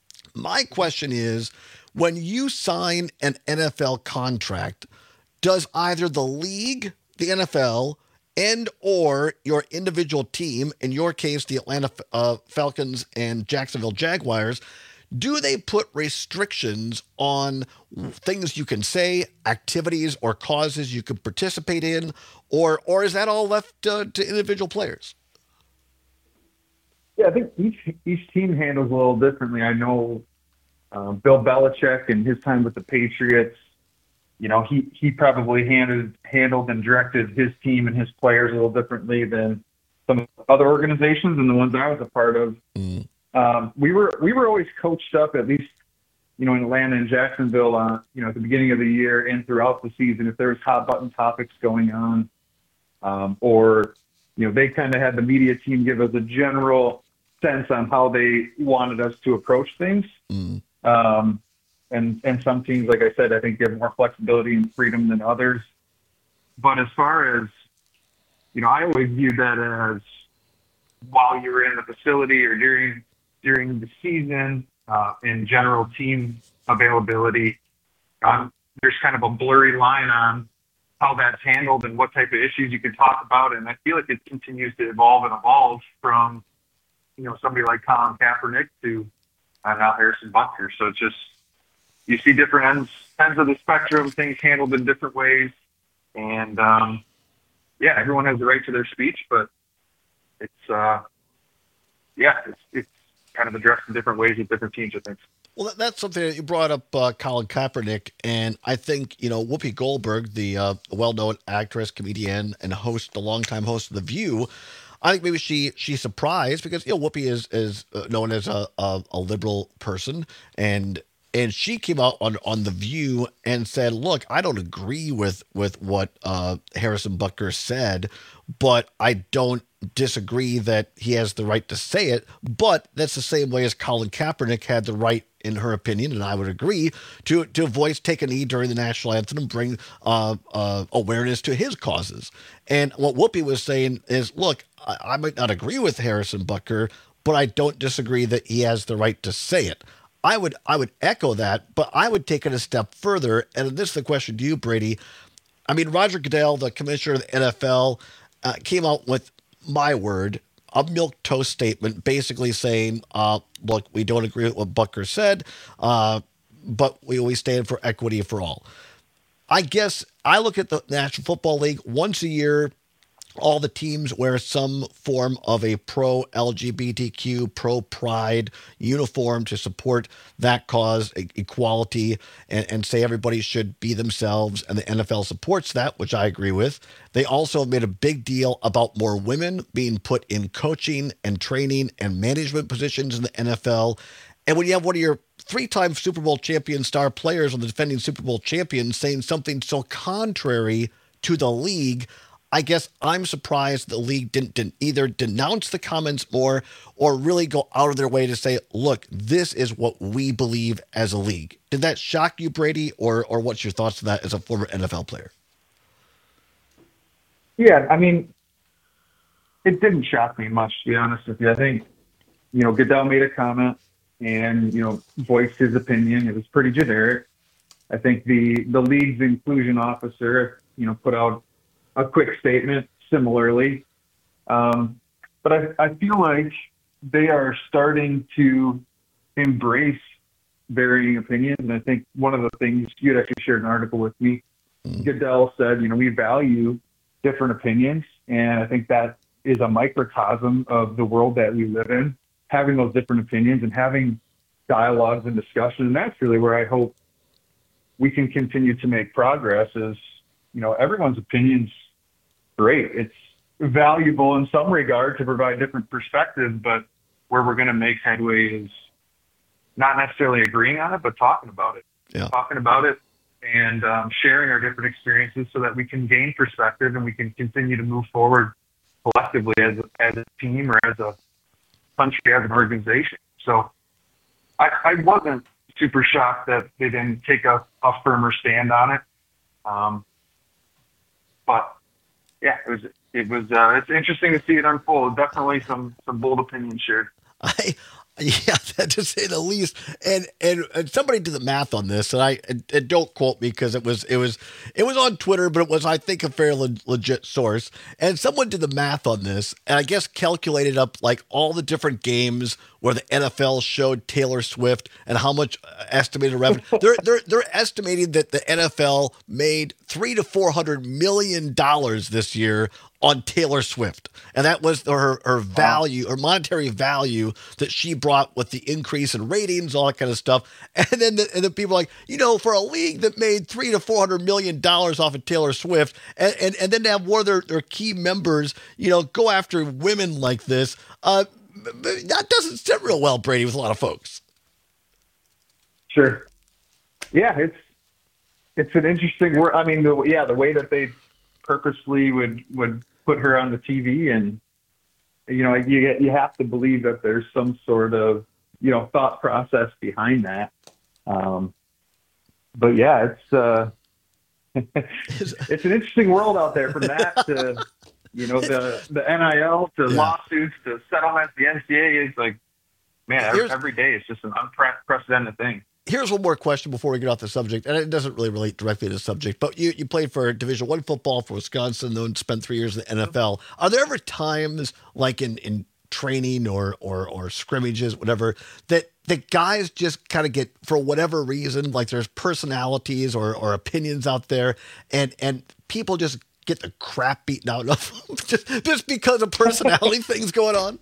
my question is, when you sign an N F L contract, does either the league, the N F L, and or your individual team, in your case, the Atlanta uh, Falcons and Jacksonville Jaguars, do they put restrictions on things you can say, activities or causes you can participate in, or or is that all left uh, to individual players? Yeah, I think each each team handles a little differently. I know um, Bill Belichick and his time with the Patriots, you know, he, he probably handled, handled and directed his team and his players a little differently than some other organizations and the ones I was a part of. Mm. Um, we were we were always coached up, at least, you know, in Atlanta and Jacksonville, uh, you know, at the beginning of the year and throughout the season, if there was hot button topics going on, um, or, you know, they kind of had the media team give us a general sense on how they wanted us to approach things. Mm. Um, and, and some teams, like I said, I think give more flexibility and freedom than others. but as far as, you know, I always viewed that as while you were in the facility or during during the season, uh, in general team availability, um, there's kind of a blurry line on how that's handled and what type of issues you can talk about. And I feel like it continues to evolve and evolve from, you know, somebody like Colin Kaepernick to uh, now Harrison Butker. So it's just, you see different ends, ends of the spectrum, things handled in different ways. And, um, yeah, everyone has the right to their speech, but it's, uh, yeah, it's, it's kind of addressed in different ways with different teams, I think. Well, that, that's something that you brought up, uh, Colin Kaepernick, and I think, you know, Whoopi Goldberg, the uh, well-known actress, comedian, and host, the longtime host of The View, I think maybe she she's surprised because, you know, Whoopi is is known as a, a, a liberal person, and and she came out on, on The View and said, look, I don't agree with, with what uh, Harrison Butker said, but I don't disagree that he has the right to say it. But that's the same way as Colin Kaepernick had the right, in her opinion, and I would agree, to to voice, take a knee during the national anthem and bring uh, uh, awareness to his causes. And what Whoopi was saying is, look, I, I might not agree with Harrison Butker, but I don't disagree that he has the right to say it. I would I would echo that, but I would take it a step further. And this is the question to you, Brady. I mean, Roger Goodell, the commissioner of the N F L, uh, came out with, my word, a milquetoast statement basically saying, uh, look, we don't agree with what Butker said, uh, but we always stand for equity for all. I guess I look at the National Football League once a year. All the teams wear some form of a pro-L G B T Q, pro-pride uniform to support that cause, e- equality, and, and say everybody should be themselves, and the N F L supports that, which I agree with. They also made a big deal about more women being put in coaching and training and management positions in the N F L. And when you have one of your three-time Super Bowl champion star players on the defending Super Bowl champion saying something so contrary to the league, I guess I'm surprised the league didn't, didn't either denounce the comments more or really go out of their way to say, look, this is what we believe as a league. Did that shock you, Brady, or or what's your thoughts on that as a former N F L player? Yeah, I mean, it didn't shock me much, to be honest with you. I think, you know, Goodell made a comment and, you know, voiced his opinion. It was pretty generic. I think the, the league's inclusion officer, you know, put out a quick statement similarly. Um, but I, I feel like they are starting to embrace varying opinions. And I think one of the things, you had actually shared an article with me, Goodell said, you know, we value different opinions. And I think that is a microcosm of the world that we live in, having those different opinions and having dialogues and discussions. And that's really where I hope we can continue to make progress is, you know, everyone's opinion's great. It's valuable in some regard to provide different perspectives, but where we're going to make headway is not necessarily agreeing on it, but talking about it. Yeah. Talking about it and um, sharing our different experiences so that we can gain perspective and we can continue to move forward collectively as a, as a team or as a country, as an organization. So I, I wasn't super shocked that they didn't take a, a firmer stand on it. Um, But yeah, it was it was uh, it's interesting to see it unfold. Definitely some some bold opinions shared. I yeah, to say the least. And, and and somebody did the math on this, and I and, and don't quote me because it was it was it was on Twitter, but it was I think a fairly legit source. And someone did the math on this, and I guess calculated up like all the different games where the N F L showed Taylor Swift and how much estimated revenue. they're they're they're estimating that the N F L made three to four hundred million dollars this year on Taylor Swift, and that was her her value or monetary value that she brought with the increase in ratings, all that kind of stuff. And then the, and the people are like, you know, for a league that made three to four hundred million dollars off of Taylor Swift, and, and and then to have one of their, their key members, you know, go after women like this, uh, that doesn't sit real well, Brady, with a lot of folks. Sure. Yeah, it's it's an interesting word. I mean, the, yeah, the way that they purposely would would put her on the T V, and you know, you you have to believe that there's some sort of, you know, thought process behind that. Um, but yeah, it's uh, it's an interesting world out there, from that to, you know, the, the N I L to Yeah. lawsuits to settlements. The N C double A is like, man, every, Here's- every day it's just an unprecedented thing. Here's one more question before we get off the subject, and it doesn't really relate directly to the subject, but you, you played for Division One football for Wisconsin, then spent three years in the N F L. Are there ever times, like in, in training or, or or scrimmages, whatever, that that guys just kind of get, for whatever reason, like there's personalities or, or opinions out there, and and people just get the crap beaten out of them just, just because of personality things going on?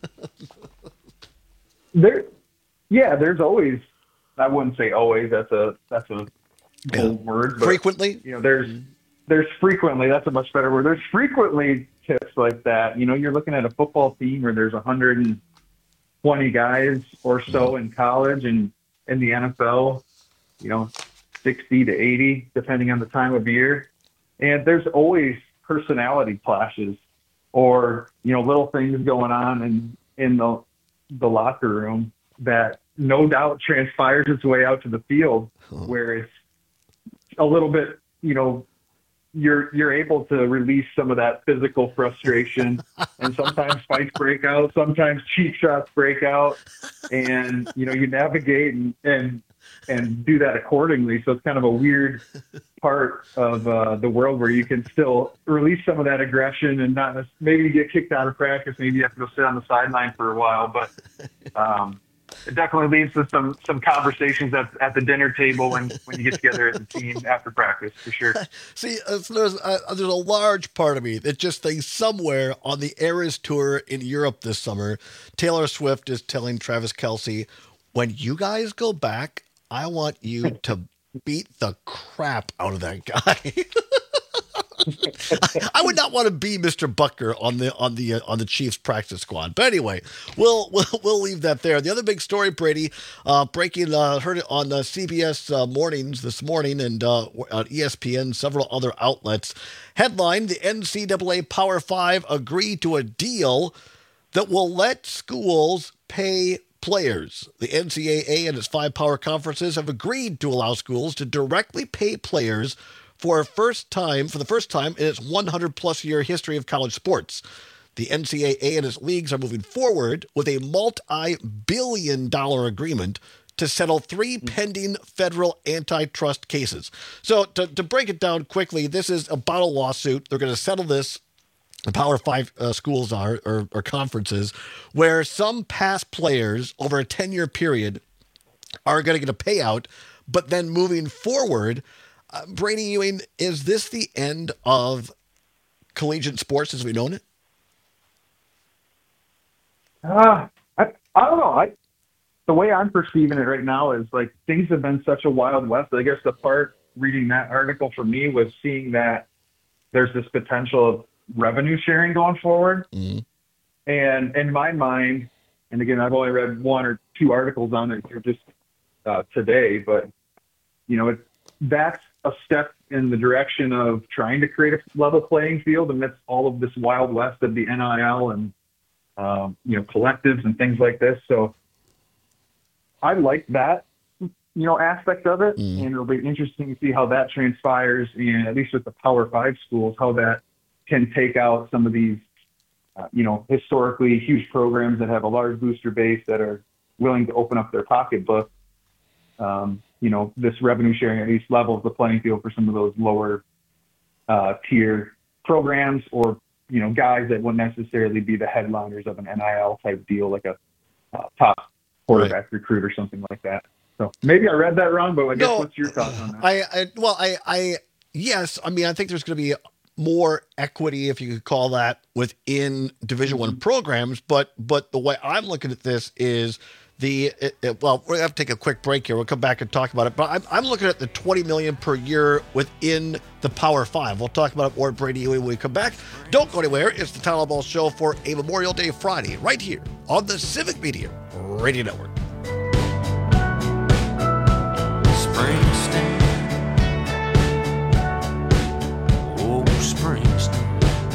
There, yeah, there's always, I wouldn't say always, that's a, that's a bold word, but frequently, you know, there's, there's frequently, that's a much better word. There's frequently tips like that. You know, you're looking at a football team where there's one hundred twenty guys or so in college, and in the N F L, you know, sixty to eighty, depending on the time of year. And there's always personality clashes or, you know, little things going on in, in the, the locker room that no doubt transpires its way out to the field, where it's a little bit, you know, you're you're able to release some of that physical frustration, and sometimes fights break out, sometimes cheap shots break out, and you know, you navigate and and, and do that accordingly. So it's kind of a weird part of uh, the world where you can still release some of that aggression and not maybe you get kicked out of practice, maybe you have to go sit on the sideline for a while, but um, it definitely leads to some some conversations at, at the dinner table when, when you get together as a team after practice, for sure. See, uh, so there's, uh, there's a large part of me that just thinks somewhere on the Eras Tour in Europe this summer, Taylor Swift is telling Travis Kelce, when you guys go back, I want you to beat the crap out of that guy. I, I would not want to be Mister Bucker on the on the uh, on the Chiefs practice squad. But anyway, we'll we'll we'll leave that there. The other big story, Brady, uh, breaking uh, heard it on uh, C B S uh, mornings this morning and uh, on E S P N, several other outlets. Headline: the N C double A Power Five agreed to a deal that will let schools pay players. The N C double A and its five power conferences have agreed to allow schools to directly pay players for a first time, for the first time in its one hundred plus year history of college sports. The N C double A and its leagues are moving forward with a multi-billion dollar agreement to settle three pending federal antitrust cases. So to, to break it down quickly, this is about a lawsuit. They're going to settle this. The Power Five uh, schools are, or, or conferences, where some past players over a ten-year period are going to get a payout, but then moving forward, uh, Brady Ewing, is this the end of collegiate sports as we know it? Uh, I, I don't know. I, the way I'm perceiving it right now is like things have been such a wild west. I guess the part reading that article for me was seeing that there's this potential of revenue sharing going forward. Mm-hmm. And in my mind, and again, I've only read one or two articles on it here just uh, today, but you know, it, that's a step in the direction of trying to create a level playing field amidst all of this wild west of the N I L and um, you know, collectives and things like this. So I like that, you know, aspect of it, mm. and it'll be interesting to see how that transpires, and at least with the Power Five schools, how that can take out some of these, uh, you know, historically huge programs that have a large booster base that are willing to open up their pocketbook. Um, you know, this revenue sharing at least levels the playing field for some of those lower uh, tier programs, or, you know, guys that wouldn't necessarily be the headliners of an N I L type deal, like a uh, top quarterback right. recruit or something like that. So maybe I read that wrong, but I guess no, what's your thoughts on that? I, I well, I, I, yes, I mean, I think there's going to be more equity, if you could call that, within Division One mm-hmm. programs. But but the way I'm looking at this is the it, it, well, we're gonna have to take a quick break here. We'll come back and talk about it. But I'm I'm looking at the twenty million per year within the Power Five. We'll talk about it more, Brady, when we come back. Don't go anywhere. It's the Tyler Ball Show for a Memorial Day Friday, right here on the Civic Media Radio Network. Springsteen. Oh, Springsteen.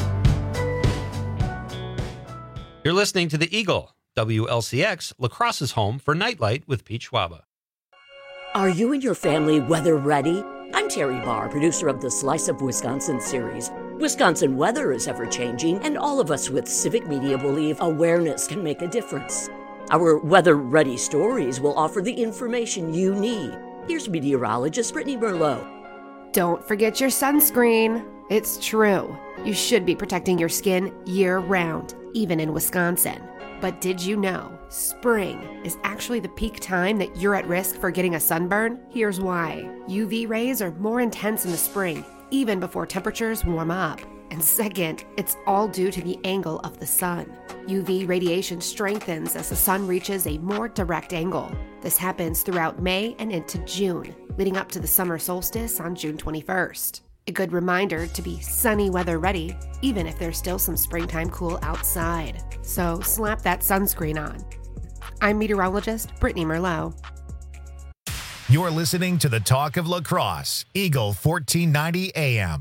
You're listening to The Eagle, W L C X, La Crosse's home for Nightlight with Pete Schwaba. Are you and your family weather ready? I'm Terry Barr, producer of the Slice of Wisconsin series. Wisconsin weather is ever-changing, and all of us with Civic Media believe awareness can make a difference. Our weather-ready stories will offer the information you need. Here's meteorologist Brittany Merlot. Don't forget your sunscreen. It's true. You should be protecting your skin year-round, even in Wisconsin. But did you know spring is actually the peak time that you're at risk for getting a sunburn? Here's why. U V rays are more intense in the spring, even before temperatures warm up. And second, it's all due to the angle of the sun. U V radiation strengthens as the sun reaches a more direct angle. This happens throughout May and into June, leading up to the summer solstice on June twenty-first. A good reminder to be sunny weather ready, even if there's still some springtime cool outside. So slap that sunscreen on. I'm meteorologist Brittany Merlot. You're listening to the Talk of Lacrosse, Eagle fourteen ninety A M.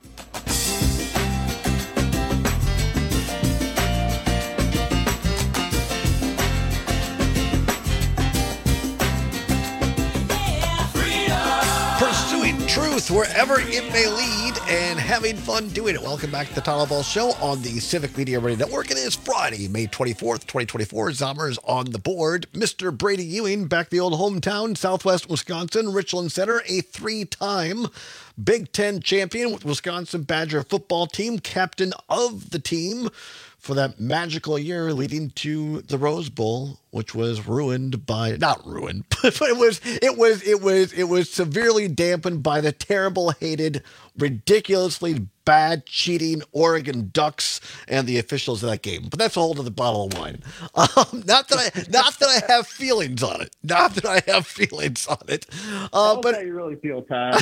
Pursuing truth wherever it may lead and having fun doing it. Welcome back to the Tyler Ball Show on the Civic Media Radio Network. It is Friday, May twenty-fourth, twenty twenty-four. Zommers on the board. Mister Brady Ewing, back the old hometown, Southwest Wisconsin, Richland Center, a three-time Big Ten champion with Wisconsin Badger football team, captain of the team for that magical year leading to the Rose Bowl, which was ruined by, not ruined, but it was, it was, it was, it was severely dampened by the terrible, hated, ridiculously bad, cheating Oregon Ducks and the officials of that game. But that's a whole other bottle of wine. Um, not that I, not that I have feelings on it. Not that I have feelings on it. Uh, but how you really feel, Todd.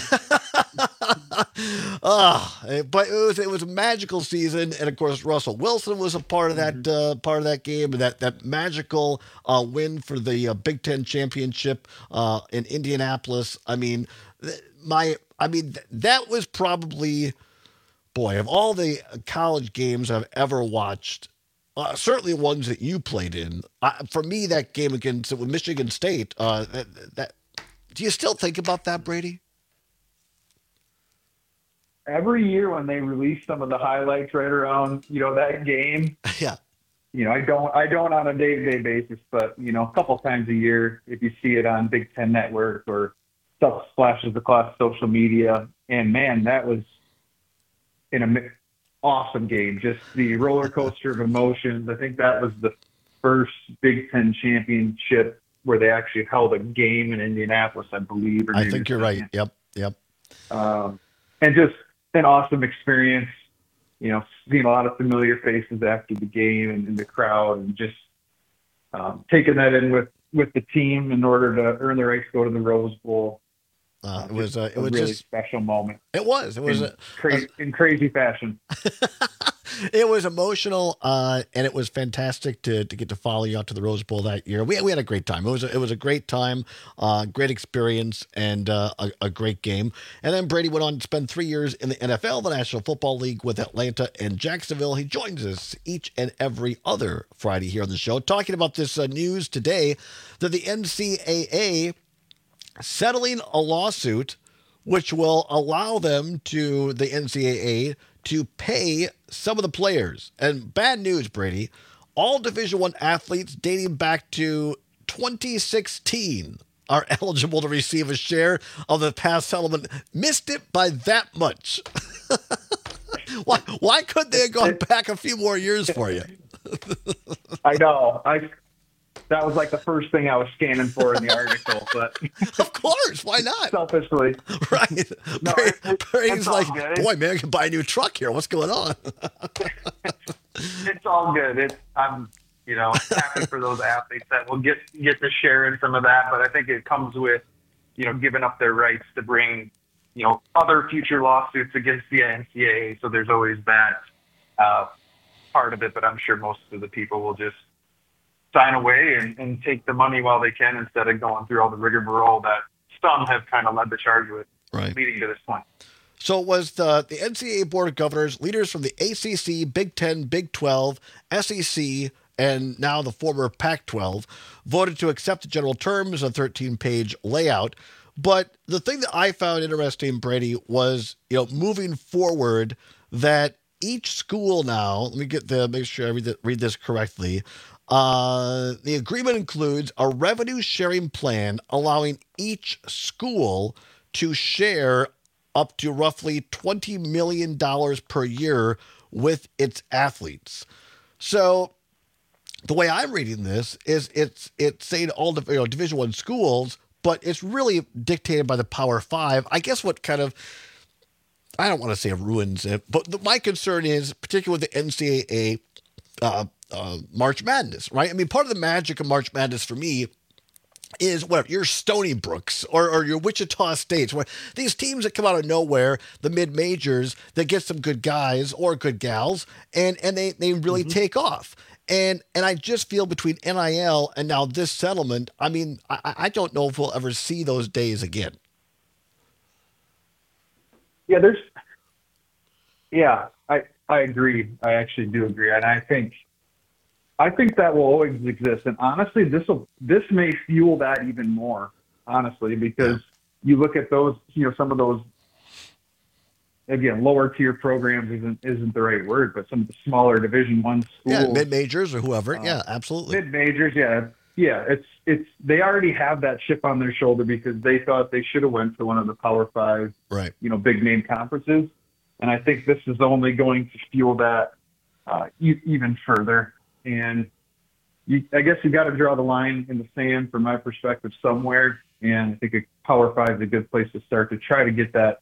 uh, but it was, it was a magical season, and of course Russell Wilson was a part of that, uh, part of that game, and that that magical uh, win for the uh, Big Ten championship uh, in Indianapolis. I mean, my, I mean that was probably. Boy, of all the college games I've ever watched, uh, certainly ones that you played in, uh, for me, that game against with Michigan State, uh, that, that, do you still think about that, Brady? Every year when they release some of the highlights right around, you know, that game. Yeah. You know, I don't, I don't on a day-to-day basis, but, you know, a couple times a year, if you see it on Big Ten Network or stuff splashes across social media, and man, that was, in an awesome game, just the roller coaster of emotions. I think that was the first Big Ten championship where they actually held a game in Indianapolis, I believe. Or I think you're right. Yep, yep. Um, and just an awesome experience. You know, seeing a lot of familiar faces after the game and in the crowd, and just um, taking that in with, with the team in order to earn the right to go to the Rose Bowl. Uh, it was uh, it a was really just special moment. It was. It was in, a, crazy, a, in crazy fashion. It was emotional, uh, and it was fantastic to to get to follow you out to the Rose Bowl that year. We we had a great time. It was a, it was a great time, uh, great experience, and uh, a, a great game. And then Brady went on to spend three years in the N F L, the National Football League, with Atlanta and Jacksonville. He joins us each and every other Friday here on the show, talking about this uh, news today that the N C double A settling a lawsuit which will allow them to, the N C double A, to pay some of the players. And bad news, Brady, all Division One athletes dating back to twenty sixteen are eligible to receive a share of the past settlement. Missed it by that much. why, why couldn't they have gone back a few more years for you? I know. I That was like the first thing I was scanning for in the article. But of course, why not? Selfishly. Right. No, Brady's like, good. Boy, man, I can buy a new truck here. What's going on? It's all good. It's, I'm, you know, happy for those athletes that will get, get to share in some of that. But I think it comes with, you know, giving up their rights to bring, you know, other future lawsuits against the N C double A. So there's always that uh, part of it. But I'm sure most of the people will just sign away and, and take the money while they can instead of going through all the rigmarole that some have kind of led the charge with, right, leading to this point. So it was the, the N C double A Board of Governors, leaders from the A C C, Big Ten, Big twelve, S E C, and now the former Pac twelve, voted to accept the general terms of a thirteen-page layout, But the thing that I found interesting, Brady, was, you know, moving forward, that each school now, let me get the, make sure I read, the, read this correctly. Uh, the agreement includes a revenue sharing plan allowing each school to share up to roughly twenty million dollars per year with its athletes. So the way I'm reading this is it's it's saying all the, you know, Division One schools, but it's really dictated by the Power Five. I guess what kind of, I don't want to say ruins it, but the, my concern is, particularly with the N C double A uh, uh, March Madness, right? I mean, part of the magic of March Madness for me is whatever, your Stony Brooks or, or your Wichita States, where these teams that come out of nowhere, the mid-majors, that get some good guys or good gals, and, and they, they really mm-hmm. take off. And and I just feel between N I L and now this settlement, I mean, I, I don't know if we'll ever see those days again. Yeah, there's, yeah, I, I agree. I actually do agree. And I think, I think that will always exist. And honestly, this will, this may fuel that even more, honestly, because you look at those, you know, some of those, again, lower tier programs isn't isn't the right word, but some of the smaller Division One schools, yeah, mid majors or whoever, uh, yeah, absolutely, mid majors, yeah, yeah. It's it's they already have that chip on their shoulder because they thought they should have went to one of the Power Five, right? You know, big name conferences, and I think this is only going to fuel that uh, e- even further. And you, I guess you got to draw the line in the sand, from my perspective, somewhere. And I think a Power Five is a good place to start to try to get that,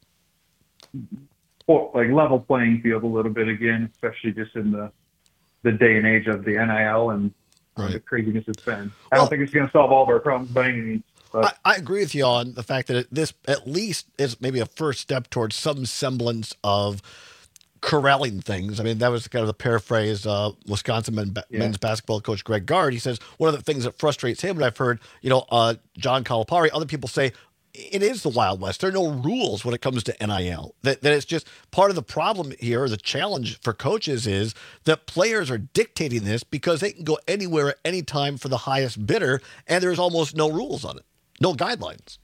like, level playing field a little bit again, especially just in the the day and age of the N I L and right. the craziness it's been. I well, don't think it's going to solve all of our problems by any means. But. I, I agree with you on the fact that it, this at least is maybe a first step towards some semblance of corralling things. I mean, that was kind of the paraphrase uh, Wisconsin men, yeah. men's basketball coach Greg Gard. He says one of the things that frustrates him, and I've heard, you know, uh, John Calipari, other people say, it is the Wild West. There are no rules when it comes to N I L. That, that it's just part of the problem here, or the challenge for coaches, is that players are dictating this because they can go anywhere at any time for the highest bidder, and there's almost no rules on it, no guidelines.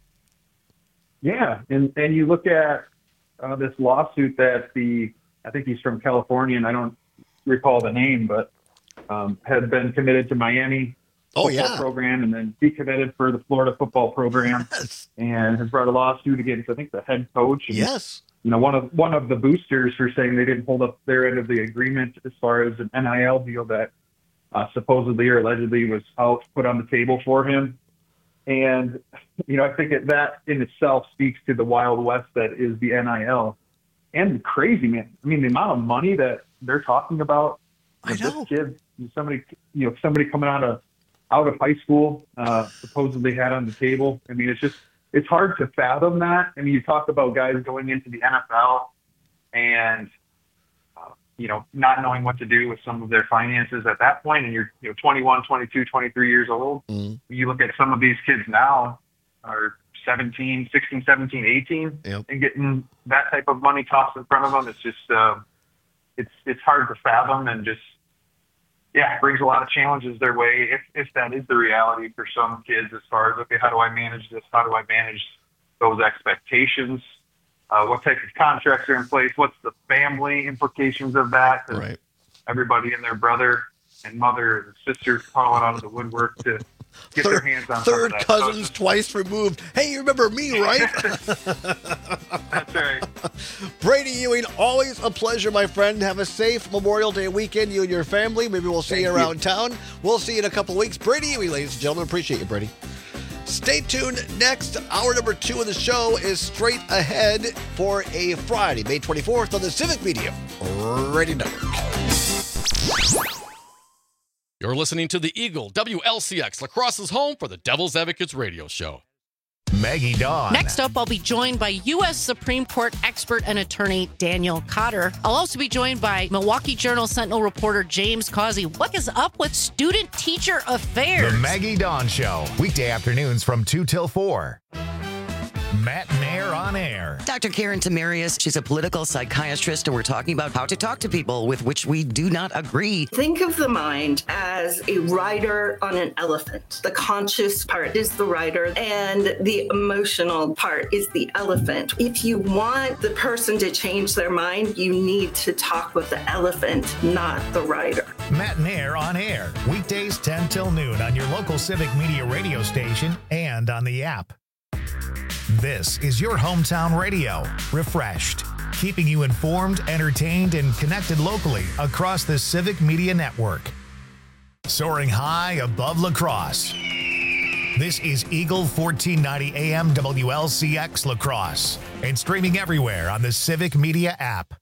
Yeah, and and you look at uh, this lawsuit that the, I think he's from California, and I don't recall the name, but um, had been committed to Miami. Oh, football yeah. program, and then decommitted for the Florida football program, yes. and has brought a lawsuit against, I think, the head coach. And, yes. You know, one of one of the boosters for saying they didn't hold up their end of the agreement as far as an N I L deal that uh, supposedly or allegedly was out put on the table for him. And, you know, I think that, that in itself speaks to the Wild West that is the N I L. And the crazy, man. I mean, the amount of money that they're talking about. I know. This kid, somebody, you know, somebody coming out of out of high school, uh, supposedly had on the table. I mean, it's just, it's hard to fathom that. I mean, you talk about guys going into the N F L and, uh, you know, not knowing what to do with some of their finances at that point, and you're, you know, twenty-one, twenty-two, twenty-three years old. Mm-hmm. You look at some of these kids now are seventeen, sixteen, seventeen, eighteen, yep. and getting that type of money tossed in front of them. It's just, uh, it's, it's hard to fathom, and just, yeah, it brings a lot of challenges their way, if if that is the reality for some kids, as far as, okay, how do I manage this? How do I manage those expectations? Uh, what type of contracts are in place? What's the family implications of that? Right. Everybody and their brother and mother and sisters calling out of the woodwork to get third, their hands on third some of that. cousins So twice removed. Hey, you remember me, right? That's right. Brady Ewing, always a pleasure, my friend. Have a safe Memorial Day weekend, you and your family. Maybe we'll see Thank you around you. town. We'll see you in a couple of weeks. Brady Ewing, ladies and gentlemen. Appreciate you, Brady. Stay tuned. Next, hour number two of the show is straight ahead for a Friday, May twenty-fourth, on the Civic Media Radio Network. You're listening to the Eagle, W L C X, La Crosse's home for the Devil's Advocates radio show. Maggie Dawn. Next up, I'll be joined by U S Supreme Court expert and attorney Daniel Cotter. I'll also be joined by Milwaukee Journal Sentinel reporter James Causey. What is up with student-teacher affairs? The Maggie Dawn Show. Weekday afternoons from two till four. Matt and Air on Air. Doctor Karen Tamarius, she's a political psychiatrist, and we're talking about how to talk to people with which we do not agree. Think of the mind as a rider on an elephant. The conscious part is the rider, and the emotional part is the elephant. If you want the person to change their mind, you need to talk with the elephant, not the rider. Matt and Air on Air. Weekdays ten till noon on your local Civic Media radio station and on the app. This is your hometown radio, refreshed, keeping you informed, entertained, and connected locally across the Civic Media Network. Soaring high above La Crosse. This is Eagle fourteen ninety A M W L C X La Crosse and streaming everywhere on the Civic Media app.